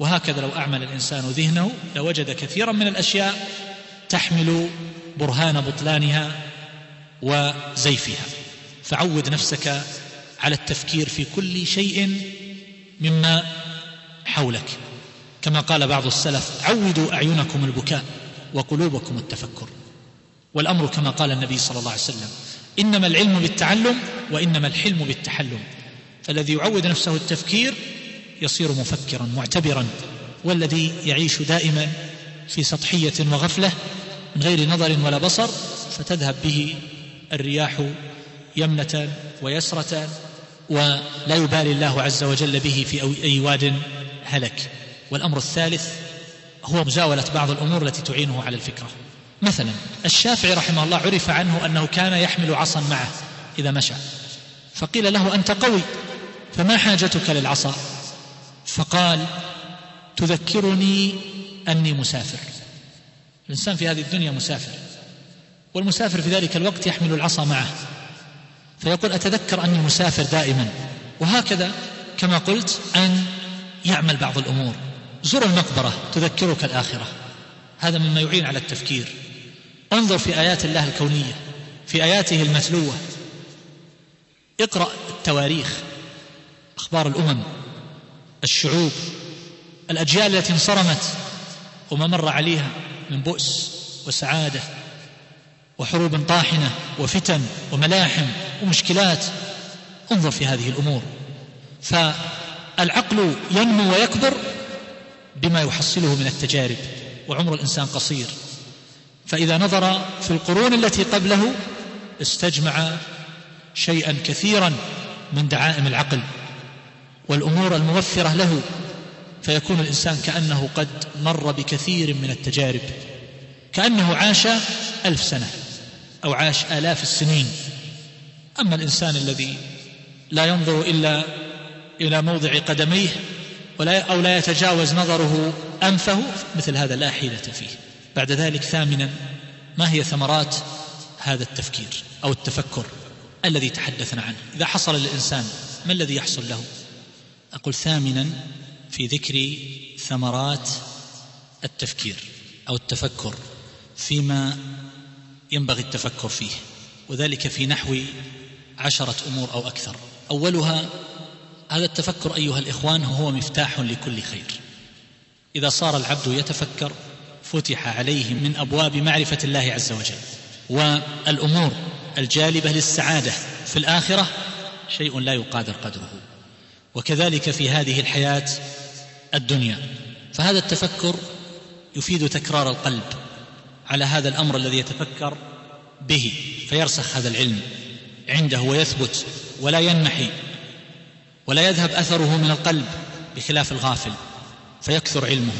وهكذا لو أعمل الإنسان ذهنه لوجد كثيرا من الأشياء تحمل برهان بطلانها وزيفها. فعود نفسك على التفكير في كل شيء مما حولك، كما قال بعض السلف: عودوا أعينكم البكاء وقلوبكم التفكر. والأمر كما قال النبي صلى الله عليه وسلم: إنما العلم بالتعلم وإنما الحلم بالتحلم. فالذي يعود نفسه التفكير يصير مفكرا معتبرا، والذي يعيش دائما في سطحية وغفلة من غير نظر ولا بصر فتذهب به الرياح يمنة ويسرة ولا يبالي الله عز وجل به في أي واد هلك. والأمر الثالث هو مزاولة بعض الأمور التي تعينه على الفكرة. مثلا الشافعي رحمه الله عرف عنه أنه كان يحمل عصا معه إذا مشى، فقيل له: أنت قوي فما حاجتك للعصا؟ فقال: تذكرني أني مسافر. الإنسان في هذه الدنيا مسافر، والمسافر في ذلك الوقت يحمل العصا معه، فيقول: أتذكر أني مسافر دائما. وهكذا كما قلت أن يعمل بعض الأمور. زر المقبرة تذكرك الآخرة، هذا مما يعين على التفكير. انظر في آيات الله الكونية، في آياته المتلوة، اقرأ التواريخ، أخبار الأمم، الشعوب، الأجيال التي انصرمت وما مر عليها من بؤس وسعادة وحروب طاحنة وفتن وملاحم ومشكلات. انظر في هذه الأمور. فالعقل ينمو ويكبر بما يحصله من التجارب، وعمر الإنسان قصير، فإذا نظر في القرون التي قبله استجمع شيئا كثيرا من دعائم العقل والأمور الموفرة له، فيكون الإنسان كأنه قد مر بكثير من التجارب، كأنه عاش ألف سنة أو عاش آلاف السنين. أما الإنسان الذي لا ينظر إلا إلى موضع قدميه ولا أو لا يتجاوز نظره أنفه، مثل هذا لا حيلة فيه. بعد ذلك ثامنا، ما هي ثمرات هذا التفكير أو التفكر الذي تحدثنا عنه؟ إذا حصل للإنسان ما الذي يحصل له؟ أقول ثامنا في ذكر ثمرات التفكير أو التفكر فيما ينبغي التفكر فيه، وذلك في نحو عشرة أمور أو أكثر. أولها هذا التفكر أيها الإخوان هو مفتاح لكل خير. إذا صار العبد يتفكر فتح عليه من أبواب معرفة الله عز وجل، والأمور الجالبة للسعادة في الآخرة شيء لا يقادر قدره، وكذلك في هذه الحياة الدنيا. فهذا التفكر يفيد تكرار القلب على هذا الأمر الذي يتفكر به، فيرسخ هذا العلم عنده ويثبت ولا ينمحي ولا يذهب أثره من القلب، بخلاف الغافل فيكثر علمه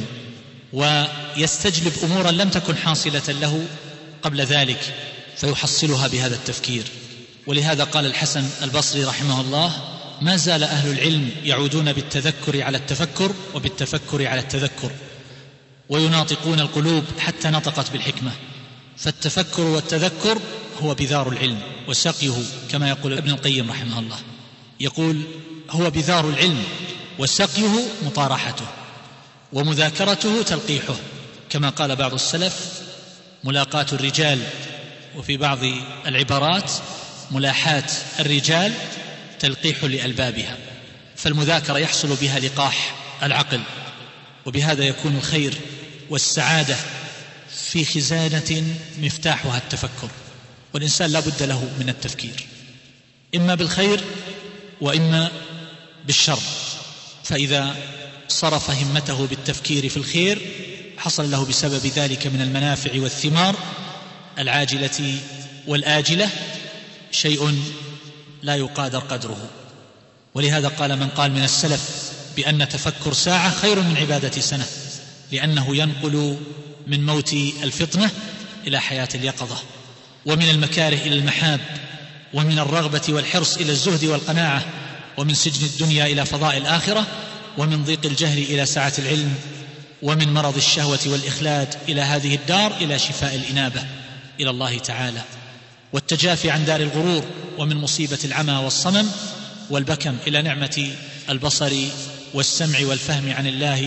ويستجلب أمورا لم تكن حاصلة له قبل ذلك فيحصلها بهذا التفكير. ولهذا قال الحسن البصري رحمه الله: ما زال أهل العلم يعودون بالتذكر على التفكر وبالتفكر على التذكر، ويناطقون القلوب حتى نطقت بالحكمة. فالتفكر والتذكر هو بذار العلم وسقيه، كما يقول ابن القيم رحمه الله، يقول: هو بذار العلم وسقيه مطارحته ومذاكرته تلقيحه، كما قال بعض السلف: ملاقاة الرجال، وفي بعض العبارات ملاحاة الرجال تلقيح لألبابها. فالمذاكرة يحصل بها لقاح العقل، وبهذا يكون الخير والسعادة في خزانة مفتاحها التفكر. والإنسان لا بد له من التفكير، إما بالخير وإما بالشر، فإذا صرف همته بالتفكير في الخير حصل له بسبب ذلك من المنافع والثمار العاجلة والآجلة شيء لا يقادر قدره. ولهذا قال من قال من السلف بأن تفكر ساعة خير من عبادة سنة، لأنه ينقل من موت الفطنة إلى حياة اليقظة، ومن المكاره إلى المحاب، ومن الرغبة والحرص إلى الزهد والقناعة، ومن سجن الدنيا إلى فضاء الآخرة، ومن ضيق الجهل إلى سعة العلم، ومن مرض الشهوة والإخلاد إلى هذه الدار إلى شفاء الإنابة إلى الله تعالى، والتجافي عن دار الغرور، ومن مصيبة العمى والصمم والبكم إلى نعمة البصر والسمع والفهم عن الله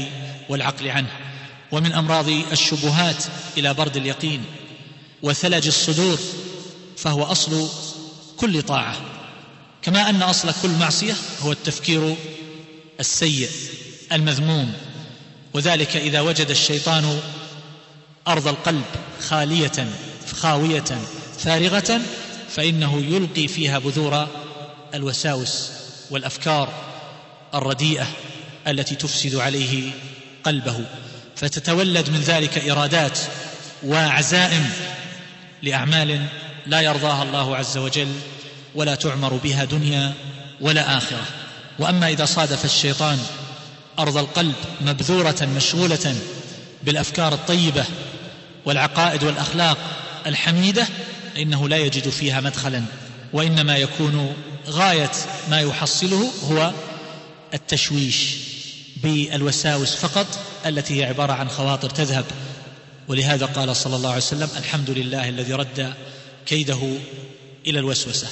والعقل عنه، ومن أمراض الشبهات إلى برد اليقين وثلج الصدور، فهو أصل كل طاعة، كما أن أصل كل معصية هو التفكير السيء المذموم. وذلك إذا وجد الشيطان أرض القلب خالية خاوية فارغة فإنه يلقي فيها بذور الوساوس والأفكار الرديئة التي تفسد عليه قلبه، فتتولد من ذلك إرادات وعزائم لأعمال لا يرضاها الله عز وجل ولا تعمر بها دنيا ولا آخرة. وأما إذا صادف الشيطان أرض القلب مبذورة مشغولة بالأفكار الطيبة والعقائد والأخلاق الحميدة فإنه لا يجد فيها مدخلا، وإنما يكون غاية ما يحصله هو التشويش بالوساوس فقط التي هي عبارة عن خواطر تذهب. ولهذا قال صلى الله عليه وسلم: الحمد لله الذي رد كيده إلى الوسوسة.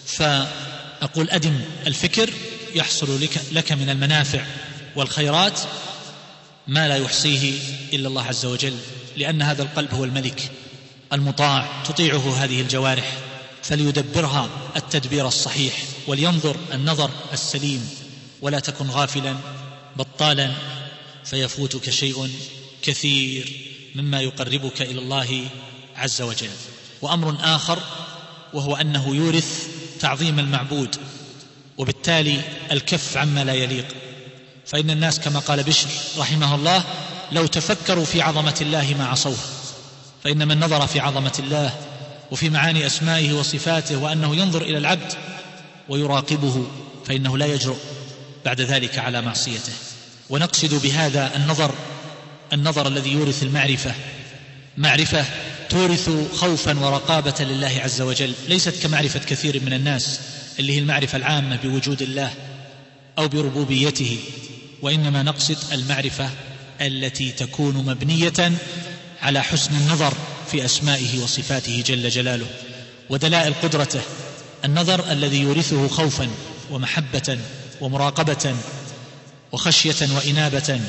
فأقول أدم الفكر يحصل لك, لك من المنافع والخيرات ما لا يحصيه إلا الله عز وجل، لأن هذا القلب هو الملك المطاع تطيعه هذه الجوارح، فليدبرها التدبير الصحيح ولينظر النظر السليم، ولا تكن غافلا بطالا فيفوتك شيء كثير مما يقربك إلى الله عز وجل. وأمر آخر وهو أنه يورث تعظيم المعبود، وبالتالي الكف عما لا يليق. فإن الناس كما قال بشر رحمه الله: لو تفكروا في عظمة الله ما عصوه. فإن من نظر في عظمة الله وفي معاني أسمائه وصفاته وأنه ينظر إلى العبد ويراقبه فإنه لا يجرؤ بعد ذلك على معصيته. ونقصد بهذا النظر النظر الذي يورث المعرفة، معرفة تورث خوفا ورقابة لله عز وجل، ليست كمعرفة كثير من الناس اللي هي المعرفة العامة بوجود الله أو بربوبيته، وإنما نقصد المعرفة التي تكون مبنية على حسن النظر في أسمائه وصفاته جل جلاله ودلائل قدرته، النظر الذي يورثه خوفا ومحبة ومراقبة وخشية وإنابة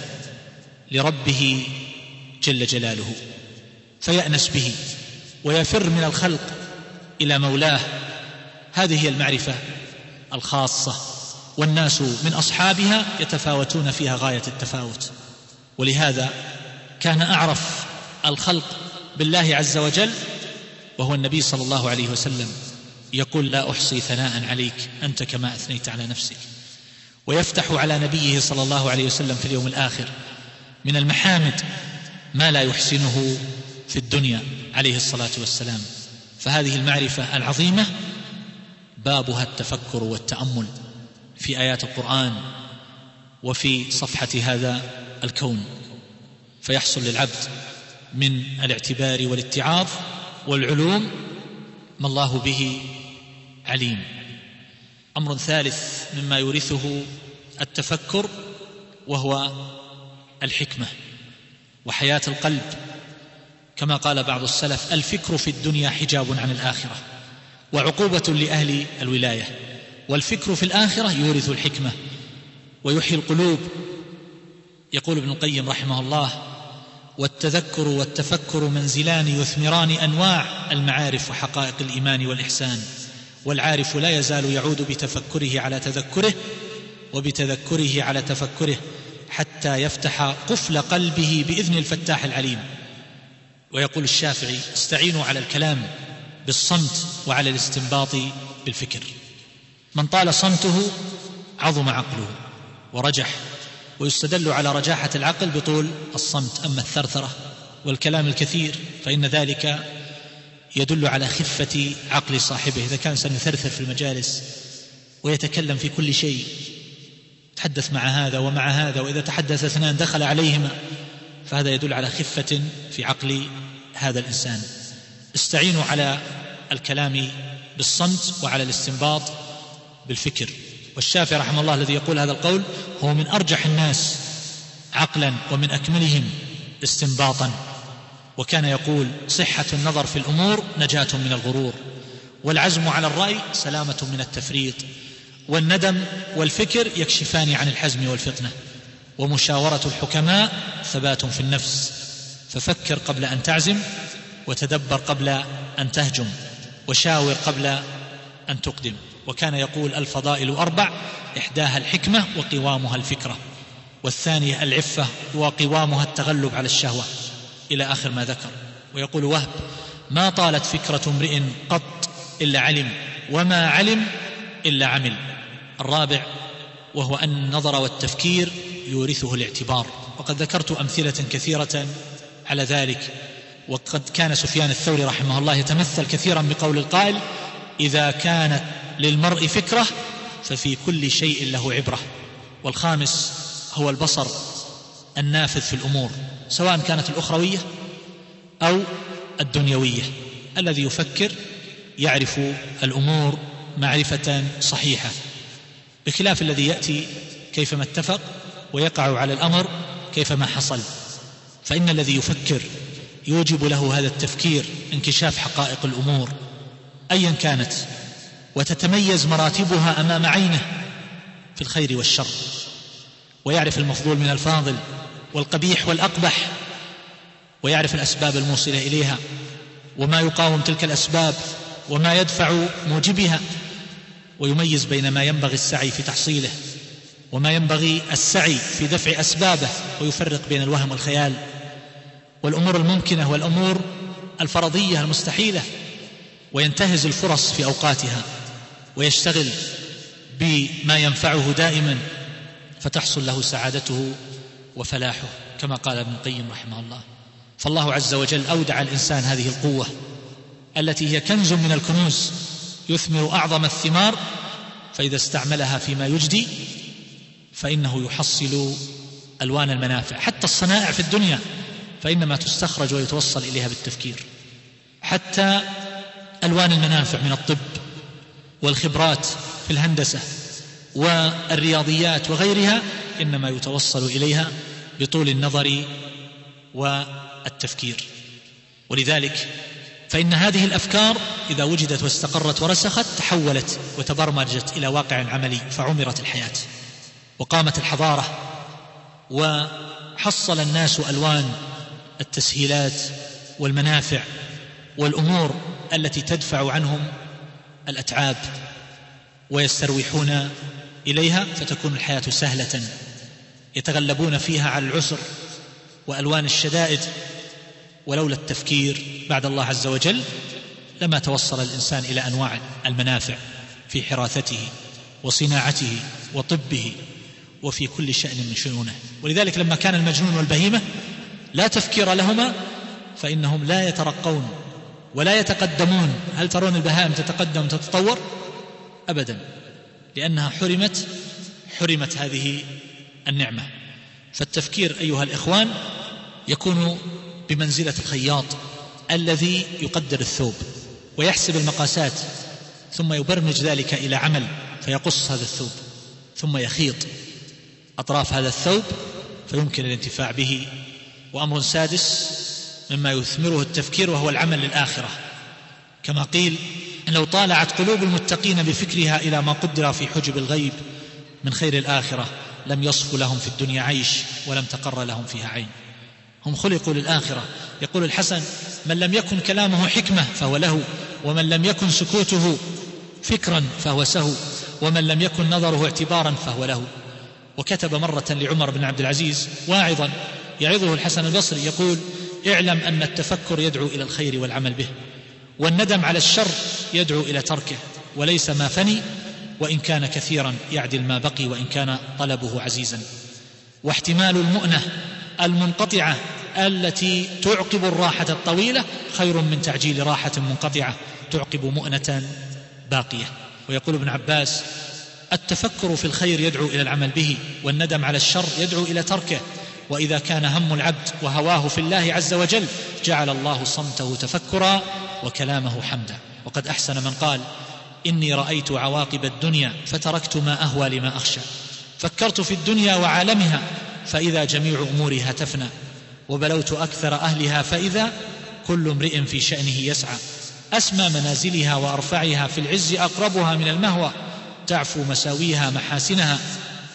لربه جل جلاله، فيأنس به ويفر من الخلق إلى مولاه. هذه هي المعرفة الخاصة، والناس من أصحابها يتفاوتون فيها غاية التفاوت. ولهذا كان أعرف الخلق بالله عز وجل وهو النبي صلى الله عليه وسلم، يقول: لا أحصي ثناء عليك أنت كما أثنيت على نفسك. ويفتح على نبيه صلى الله عليه وسلم في اليوم الآخر من المحامد ما لا يحسنه في الدنيا عليه الصلاة والسلام. فهذه المعرفة العظيمة بابها التفكر والتأمل في آيات القرآن وفي صفحة هذا الكون، فيحصل للعبد من الاعتبار والاتعاظ والعلوم ما الله به عليم. أمر ثالث مما يورثه التفكر وهو الحكمة وحياة القلب، كما قال بعض السلف: الفكر في الدنيا حجاب عن الآخرة وعقوبة لأهل الولاية، والفكر في الآخرة يورث الحكمة ويحيي القلوب. يقول ابن القيم رحمه الله: والتذكر والتفكر منزلان يثمران أنواع المعارف وحقائق الإيمان والإحسان، والعارف لا يزال يعود بتفكره على تذكره وبتذكره على تفكره حتى يفتح قفل قلبه بإذن الفتاح العليم. ويقول الشافعي: استعينوا على الكلام بالصمت وعلى الاستنباط بالفكر. من طال صمته عظم عقله ورجح، ويستدل على رجاحة العقل بطول الصمت. أما الثرثرة والكلام الكثير فإن ذلك يدل على خفة عقل صاحبه. إذا كان سنثرثر في المجالس ويتكلم في كل شيء، تحدث مع هذا ومع هذا، وإذا تحدث اثنان دخل عليهما، فهذا يدل على خفة في عقل هذا الإنسان. استعينوا على الكلام بالصمت وعلى الاستنباط بالفكر. والشافعي رحمه الله الذي يقول هذا القول هو من أرجح الناس عقلا ومن أكملهم استنباطا، وكان يقول: صحة النظر في الأمور نجاة من الغرور، والعزم على الرأي سلامة من التفريط، والندم والفكر يكشفان عن الحزم والفطنة. ومشاورة الحكماء ثبات في النفس، ففكر قبل أن تعزم، وتدبر قبل أن تهجم، وشاور قبل أن تقدم. وكان يقول: الفضائل أربع، إحداها الحكمة وقوامها الفكرة، والثانية العفة وقوامها التغلب على الشهوة، إلى آخر ما ذكر. ويقول وهب: ما طالت فكرة امرئ قط إلا علم، وما علم إلا عمل. الرابع وهو أن النظر والتفكير يورثه الاعتبار، وقد ذكرت أمثلة كثيرة على ذلك. وقد كان سفيان الثوري رحمه الله يتمثل كثيرا بقول القائل: إذا كانت للمرء فكرة ففي كل شيء له عبرة. والخامس هو البصر النافذ في الأمور، سواء كانت الأخروية أو الدنيوية. الذي يفكر يعرف الأمور معرفة صحيحة، بخلاف الذي يأتي كيفما اتفق ويقع على الأمر كيفما حصل. فإن الذي يفكر يوجب له هذا التفكير انكشاف حقائق الأمور أيا كانت، وتتميز مراتبها أمام عينه في الخير والشر، ويعرف المفضول من الفاضل والقبيح والأقبح، ويعرف الأسباب الموصلة إليها وما يقاوم تلك الأسباب وما يدفع موجبها، ويميز بين ما ينبغي السعي في تحصيله وما ينبغي السعي في دفع أسبابه، ويفرق بين الوهم والخيال والأمور الممكنة والأمور الفرضية المستحيلة، وينتهز الفرص في أوقاتها، ويشتغل بما ينفعه دائما فتحصل له سعادته وفلاحه، كما قال ابن القيم رحمه الله. فالله عز وجل أودع الإنسان هذه القوة التي هي كنز من الكنوز يثمر أعظم الثمار، فإذا استعملها فيما يجدي فإنه يحصل ألوان المنافع. حتى الصنائع في الدنيا فإنما تستخرج ويتوصل إليها بالتفكير، حتى ألوان المنافع من الطب والخبرات في الهندسة والرياضيات وغيرها إنما يتوصل إليها بطول النظر والتفكير. ولذلك فإن هذه الأفكار إذا وجدت واستقرت ورسخت تحولت وتبرمجت إلى واقع عملي، فعمرت الحياة وقامت الحضارة، وحصل الناس ألوان التسهيلات والمنافع والأمور التي تدفع عنهم الأتعاب ويسترويحون إليها، فتكون الحياة سهلة يتغلبون فيها على العسر وألوان الشدائد. ولولا التفكير بعد الله عز وجل لما توصل الإنسان إلى أنواع المنافع في حراثته وصناعته وطبه وفي كل شأن من شؤونه. ولذلك لما كان المجنون والبهيمة لا تفكير لهما فإنهم لا يترقون ولا يتقدمون. هل ترون البهائم تتقدم تتطور؟ أبدا، لأنها حرمت حرمت هذه النعمة. فالتفكير أيها الإخوان يكون بمنزلة الخياط الذي يقدر الثوب ويحسب المقاسات، ثم يبرمج ذلك إلى عمل فيقص هذا الثوب، ثم يخيط أطراف هذا الثوب فيمكن الانتفاع به. وأمر سادس مما يثمره التفكير وهو العمل للآخرة، كما قيل: لو طالعت قلوب المتقين بفكرها إلى ما قدر في حجب الغيب من خير الآخرة لم يصف لهم في الدنيا عيش ولم تقر لهم فيها عين. هم خلقوا للآخرة. يقول الحسن: من لم يكن كلامه حكمة فهو له، ومن لم يكن سكوته فكرا فهو سهو، ومن لم يكن نظره اعتبارا فهو له. وكتب مرة لعمر بن عبد العزيز واعظا يعظه الحسن البصري يقول: اعلم أن التفكر يدعو إلى الخير والعمل به، والندم على الشر يدعو إلى تركه، وليس ما فني وإن كان كثيرا يعدل ما بقي وإن كان طلبه عزيزا. واحتمال المؤنة المنقطعة التي تعقب الراحة الطويلة خير من تعجيل راحة منقطعة تعقب مؤنة باقية. ويقول ابن عباس: التفكر في الخير يدعو إلى العمل به، والندم على الشر يدعو إلى تركه، وإذا كان هم العبد وهواه في الله عز وجل جعل الله صمته تفكرا وكلامه حمدا. وقد أحسن من قال: إني رأيت عواقب الدنيا فتركت ما أهوى لما أخشى، فكرت في الدنيا وعالمها فإذا جميع أمورها تفنى، وبلوت أكثر أهلها فإذا كل امرئ في شأنه يسعى، أسمى منازلها وأرفعها في العز أقربها من المهوى، تعفو مساويها محاسنها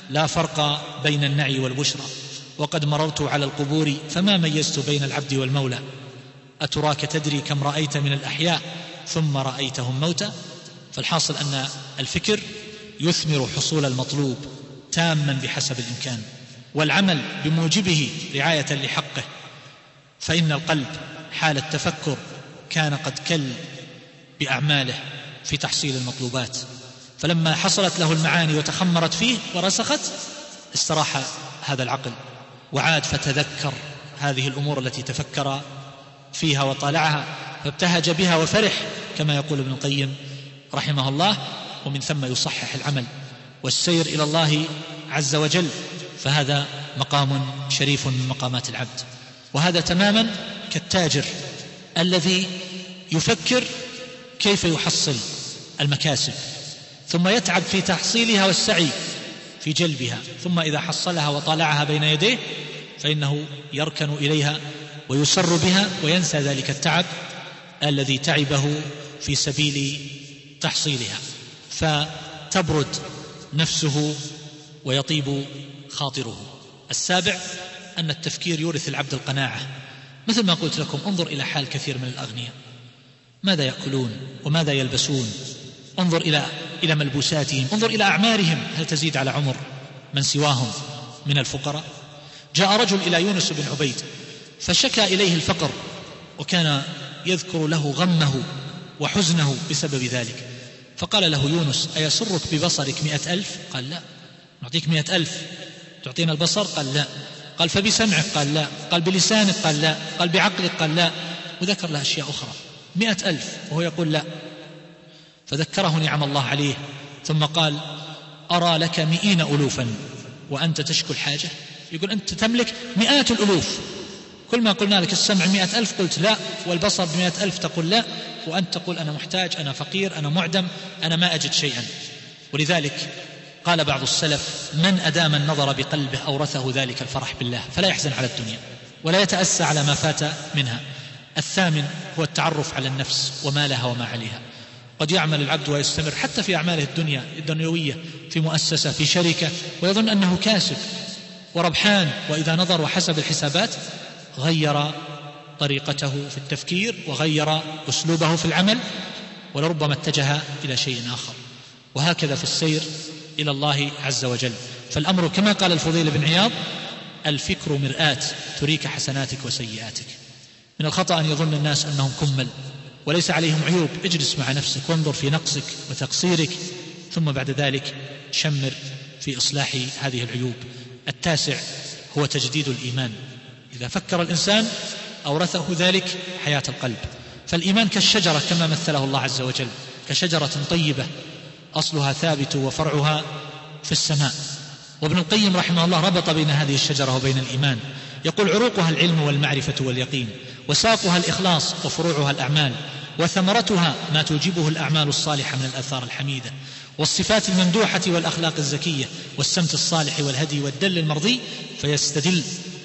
لا فرق بين النعي والبشرى، وقد مررت على القبور فما ميزت بين العبد والمولى، أتراك تدري كم رأيت من الأحياء ثم رأيتهم موتى. فالحاصل أن الفكر يثمر حصول المطلوب تاما بحسب الإمكان، والعمل بموجبه رعاية لحقه، فإن القلب حال التفكر كان قد كل بأعماله في تحصيل المطلوبات، فلما حصلت له المعاني وتخمرت فيه ورسخت استراح هذا العقل وعاد فتذكر هذه الأمور التي تفكر فيها وطالعها فابتهج بها وفرح، كما يقول ابن القيم رحمه الله، ومن ثم يصحح العمل والسير إلى الله عز وجل، فهذا مقام شريف من مقامات العبد. وهذا تماما كالتاجر الذي يفكر كيف يحصل المكاسب ثم يتعب في تحصيلها والسعي في جلبها، ثم إذا حصلها وطالعها بين يديه فإنه يركن إليها ويسر بها وينسى ذلك التعب الذي تعبه في سبيل تحصيلها، فتبرد نفسه ويطيب خاطره. السابع أن التفكير يورث العبد القناعة، مثل ما قلت لكم انظر إلى حال كثير من الأغنياء، ماذا يأكلون وماذا يلبسون، انظر إلى إلى ملبوساتهم، انظر إلى أعمارهم، هل تزيد على عمر من سواهم من الفقراء؟ جاء رجل إلى يونس بن عبيد فشكى إليه الفقر، وكان يذكر له غمه وحزنه بسبب ذلك، فقال له يونس أيسرك ببصرك مئة ألف؟ قال لا. نعطيك مئة ألف تعطينا البصر؟ قال لا. قال فبسمعك؟ قال لا. قال بلسانك؟ قال لا. قال بعقلك؟ قال لا. وذكر له أشياء أخرى. مئة ألف وهو يقول لا، فذكره نعم الله عليه، ثم قال أرى لك مئين ألوفا وأنت تشكو الحاجة. يقول أنت تملك مئات الألوف، كل ما قلنا لك السمع مئة ألف قلت لا، والبصر بمئة ألف تقول لا، وأنت تقول أنا محتاج، أنا فقير، أنا معدم، أنا ما أجد شيئا. ولذلك قال بعض السلف من أدام النظر بقلبه أورثه ذلك الفرح بالله، فلا يحزن على الدنيا ولا يتأسى على ما فات منها. الثامن هو التعرف على النفس وما لها وما عليها. قد يعمل العبد ويستمر حتى في أعماله الدنيا الدنيوية في مؤسسة في شركة ويظن أنه كاسب وربحان، وإذا نظر وحسب الحسابات غير طريقته في التفكير وغير أسلوبه في العمل، ولربما اتجه إلى شيء آخر. وهكذا في السير إلى الله عز وجل. فالأمر كما قال الفضيل بن عياض الفكر مرآة تريك حسناتك وسيئاتك. من الخطأ أن يظن الناس أنهم كمل وليس عليهم عيوب. اجلس مع نفسك وانظر في نقصك وتقصيرك، ثم بعد ذلك شمر في إصلاح هذه العيوب. التاسع هو تجديد الإيمان. إذا فكر الإنسان أورثه ذلك حياة القلب. فالإيمان كالشجرة كما مثله الله عز وجل، كشجرة طيبة أصلها ثابت وفرعها في السماء. وابن القيم رحمه الله ربط بين هذه الشجرة وبين الإيمان، يقول عروقها العلم والمعرفة واليقين، وساقها الإخلاص وفروعها الأعمال، وثمرتها ما توجبه الأعمال الصالحة من الآثار الحميدة والصفات الممدوحة والأخلاق الزكية والسمت الصالح والهدي والدل المرضي. فيستدل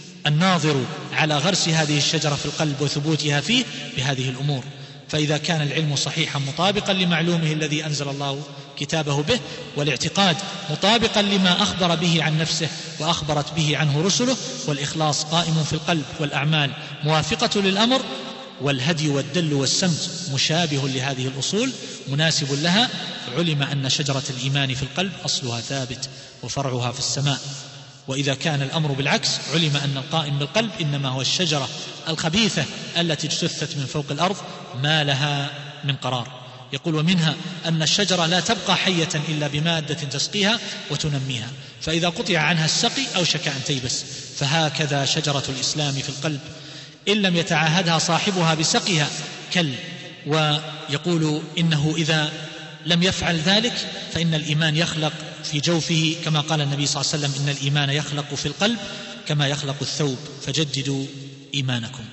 الناظر على غرس هذه الشجرة في القلب وثبوتها فيه بهذه الأمور. فإذا كان العلم صحيحا مطابقا لمعلومه الذي أنزل الله كتابه به، والاعتقاد مطابقا لما أخبر به عن نفسه وأخبرت به عنه رسله، والإخلاص قائم في القلب، والأعمال موافقة للأمر، والهدي والدل والسمت مشابه لهذه الأصول مناسب لها، علم أن شجرة الإيمان في القلب أصلها ثابت وفرعها في السماء. وإذا كان الأمر بالعكس علم أن القائم بالقلب إنما هو الشجرة الخبيثة التي اجتثت من فوق الأرض ما لها من قرار. يقول ومنها أن الشجرة لا تبقى حية إلا بمادة تسقيها وتنميها، فإذا قطع عنها السقي أوشك أن تيبس. فهكذا شجرة الإسلام في القلب إن لم يتعاهدها صاحبها بسقيها كل. ويقول إنه إذا لم يفعل ذلك فإن الإيمان يخلق في جوفه، كما قال النبي صلى الله عليه وسلم إن الإيمان يخلق في القلب كما يخلق الثوب فجددوا إيمانكم.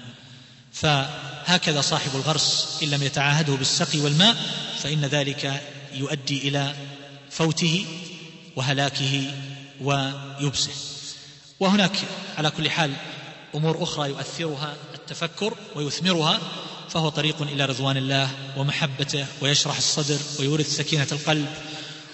فهكذا صاحب الغرس إن لم يتعاهده بالسقي والماء فإن ذلك يؤدي إلى فوته وهلاكه ويبسه. وهناك على كل حال أمور أخرى يؤثرها التفكر ويثمرها، فهو طريق إلى رضوان الله ومحبته، ويشرح الصدر ويورث سكينة القلب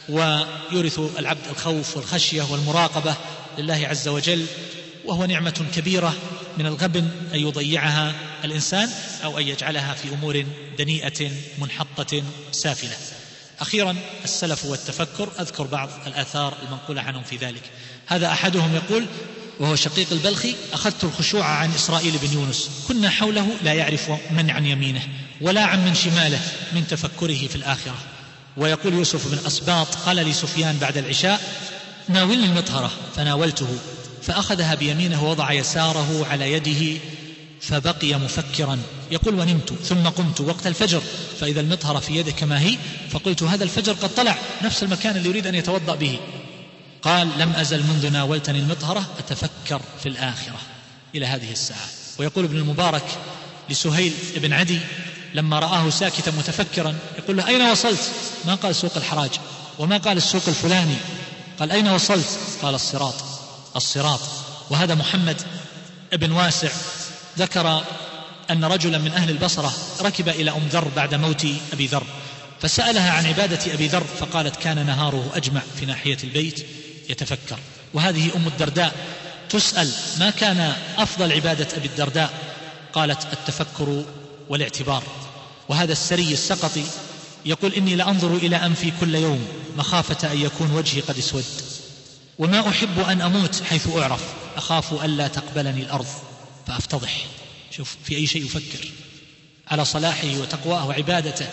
ويورث العبد الخوف والخشية والمراقبة لله عز وجل، وهو نعمة كبيرة من الغبن أن يضيعها الإنسان أو أن يجعلها في أمور دنيئة منحطة سافلة. أخيرا السلف والتفكر، أذكر بعض الآثار المنقولة عنهم في ذلك. هذا أحدهم يقول وهو شقيق البلخي: أخذت الخشوع عن إسرائيل بن يونس، كنا حوله لا يعرف من عن يمينه ولا عن من شماله من تفكره في الآخرة. ويقول يوسف بن أسباط: قال لي سفيان بعد العشاء: ناولني المطهرة، فناولته فأخذها بيمينه ووضع يساره على يده فبقي مفكرا. يقول: ونمت ثم قمت وقت الفجر فإذا المطهرة في يده كما هي، فقلت: هذا الفجر قد طلع، نفس المكان اللي يريد أن يتوضأ به. قال: لم أزل منذ ناولتني المطهرة أتفكر في الآخرة إلى هذه الساعة. ويقول ابن المبارك لسهيل بن عدي لما رآه ساكتا متفكرا، يقول له: أين وصلت؟ ما قال سوق الحراج وما قال السوق الفلاني، قال: أين وصلت؟ قال: الصراط الصراط. وهذا محمد ابن واسع ذكر أن رجلا من أهل البصرة ركب إلى أم ذر بعد موت أبي ذر، فسألها عن عبادة أبي ذر فقالت: كان نهاره أجمع في ناحية البيت يتفكر. وهذه أم الدرداء تسأل: ما كان أفضل عبادة أبي الدرداء؟ قالت: التفكر والاعتبار. وهذا السري السقطي يقول: إني لأنظر إلى أنفي كل يوم مخافة أن يكون وجهي قد اسود، وما أحب أن أموت حيث أعرف، أخاف ألا تقبلني الأرض فأفتضح. شوف في أي شيء يفكر، على صلاحه وتقواه وعبادته.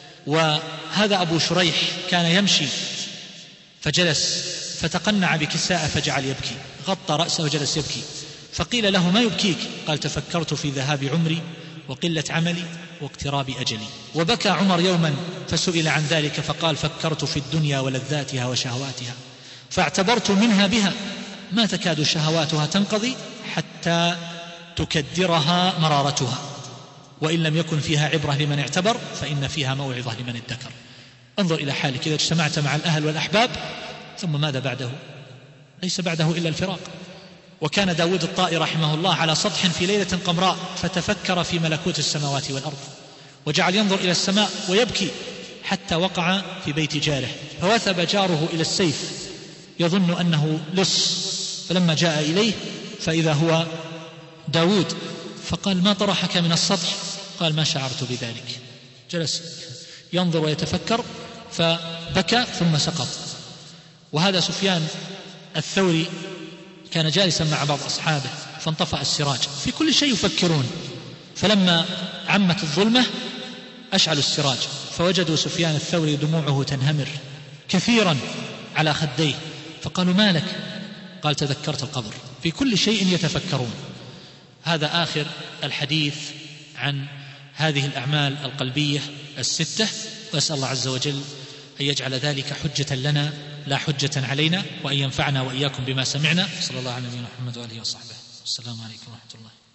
وهذا أبو شريح كان يمشي فجلس فتقنع بكساء فجعل يبكي، غطى رأسه وجلس يبكي، فقيل له: ما يبكيك؟ قال: تفكرت في ذهاب عمري وقلة عملي واقتراب أجلي. وبكى عمر يوما فسئل عن ذلك فقال: فكرت في الدنيا ولذاتها وشهواتها فاعتبرت منها بها، ما تكاد شهواتها تنقضي حتى تكدرها مرارتها، وإن لم يكن فيها عبرة لمن اعتبر فإن فيها موعظة لمن ادكر. انظر إلى حالك إذا اجتمعت مع الأهل والأحباب، ثم ماذا بعده؟ ليس بعده إلا الفراق. وكان داود الطائي رحمه الله على سطح في ليلة قمراء فتفكر في ملكوت السماوات والأرض، وجعل ينظر إلى السماء ويبكي حتى وقع في بيت جاره، فوثب جاره إلى السيف يظن أنه لص، فلما جاء إليه فإذا هو داود، فقال: ما طرحك من السطح؟ قال: ما شعرت بذلك. جلس ينظر ويتفكر فبكى ثم سقط. وهذا سفيان الثوري كان جالسا مع بعض أصحابه فانطفأ السراج، في كل شيء يفكرون، فلما عمت الظلمة أشعلوا السراج فوجدوا سفيان الثوري دموعه تنهمر كثيرا على خديه، فقالوا: ما لك؟ قال: تذكرت القبر. في كل شيء يتفكرون. هذا آخر الحديث عن هذه الأعمال القلبية الستة، وأسأل الله عز وجل أن يجعل ذلك حجة لنا لا حجة علينا، وأن ينفعنا وإياكم بما سمعنا. صلى الله على نبينا محمد وآله وصحبه. السلام عليكم ورحمة الله.